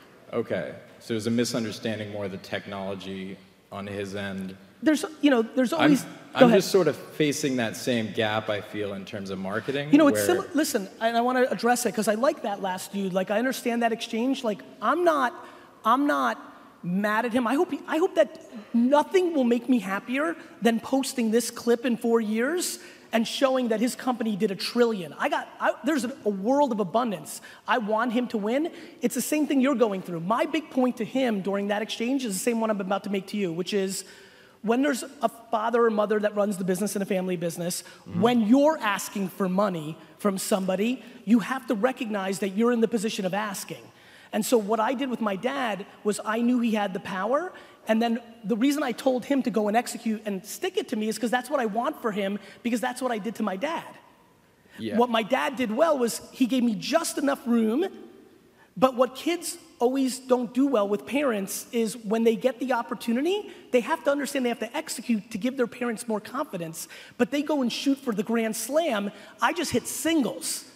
Okay, so there's a misunderstanding more of the technology on his end. There's, you know, there's always. I'm, go I'm ahead. just sort of facing that same gap, I feel, in terms of marketing. You know, it's where- similar. Listen, and I want to address it because I like that last dude. Like, I understand that exchange. Like, I'm not, I'm not mad at him. I hope, he, I hope that nothing will make me happier than posting this clip in four years and showing that his company did a trillion. I got, I, there's a, a world of abundance. I want him to win. It's the same thing you're going through. My big point to him during that exchange is the same one I'm about to make to you, which is, when there's a father or mother that runs the business in a family business, Mm-hmm. when you're asking for money from somebody, you have to recognize that you're in the position of asking. And so what I did with my dad was I knew he had the power, and then the reason I told him to go and execute and stick it to me is because that's what I want for him, because that's what I did to my dad. Yeah. What my dad did well was he gave me just enough room, but what kids always don't do well with parents is when they get the opportunity, they have to understand they have to execute to give their parents more confidence, but they go and shoot for the grand slam. I just hit singles.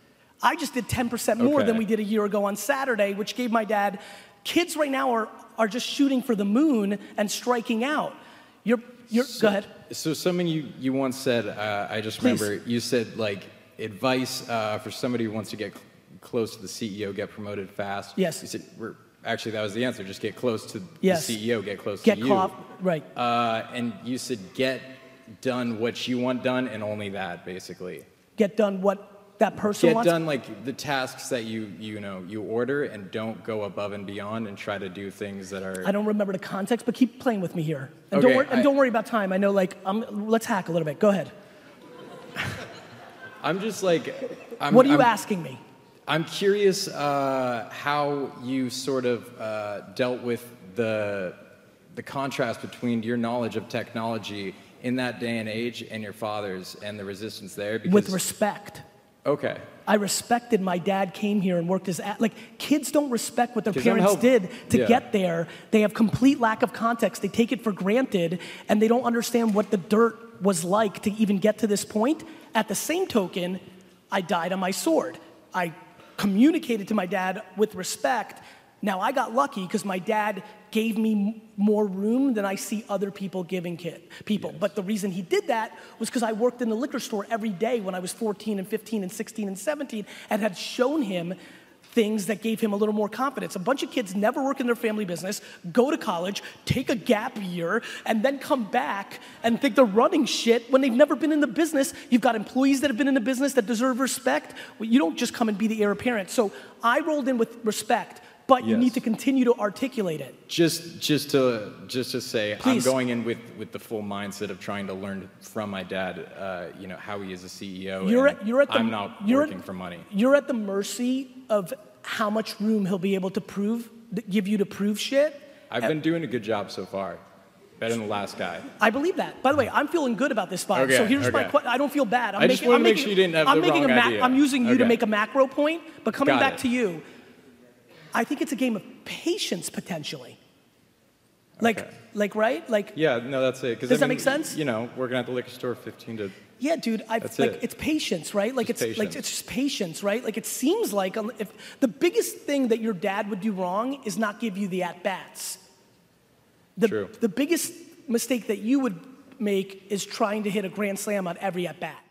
I just did ten percent more Okay. than we did a year ago on Saturday, which gave my dad, kids right now are, are just shooting for the moon and striking out. You're, you're, go ahead. So something you, you once said, uh, I just Please. remember, you said like advice uh, for somebody who wants to get cl- close to the C E O, get promoted fast. Yes. You said, we're, actually that was the answer, just get close to Yes. the C E O, get close Get to you. caught, right. Uh, and you said get done what you want done and only that, basically. Get done what that person Get wants. done like the tasks that you you know you order, and don't go above and beyond and try to do things that are. I don't remember the context, but keep playing with me here. And, Okay, don't, worry, and I- don't worry about time. I know, like, um, let's hack a little bit. Go ahead. I'm just like. I'm, what are you I'm, asking me? I'm curious uh, how you sort of uh, dealt with the the contrast between your knowledge of technology in that day and age and your father's, and the resistance there. Because, With respect. Okay. I respected my dad came here and worked his ass. Like, kids don't respect what their 'Cause I'm parents help- did to Yeah. get there. They have complete lack of context. They take it for granted, and they don't understand what the dirt was like to even get to this point. At the same token, I died on my sword. I communicated to my dad with respect. Now, I got lucky because my dad gave me m- more room than I see other people giving kid people. But the reason he did that was because I worked in the liquor store every day when I was fourteen and fifteen and sixteen and seventeen, and had shown him things that gave him a little more confidence. A bunch of kids never work in their family business, go to college, take a gap year, and then come back and think they're running shit when they've never been in the business. You've got employees that have been in the business that deserve respect. Well, you don't just come and be the heir apparent. So I rolled in with respect, but you Yes. need to continue to articulate it. Just, just to, just to say, Please. I'm going in with, with the full mindset of trying to learn from my dad. Uh, you know how he is a C E O. You're and at, you're at the, I'm not you're working at, for money. You're at the mercy of how much room he'll be able to prove, give you to prove shit. I've been doing a good job so far, better than the last guy. I believe that. By the way, I'm feeling good about this vibe. Okay, so here's my okay. question. I don't feel bad. I'm I just making, wanna I'm make making, sure you didn't have I'm the making wrong a ma- idea. I'm using you to Okay. make a macro point, but coming Got back it. to you, I think it's a game of patience, potentially. Like, Okay. like, right? Like, Yeah, no, that's it. 'Cause, Does I that mean, make sense? You know, working at the liquor store fifteen to. yeah, dude, I That's like it. it's patience, right? Like Just it's like patience. it's just patience, right? Like it seems like um, if the biggest thing that your dad would do wrong is not give you the at bats. The True. the biggest mistake that you would make is trying to hit a grand slam on every at bat.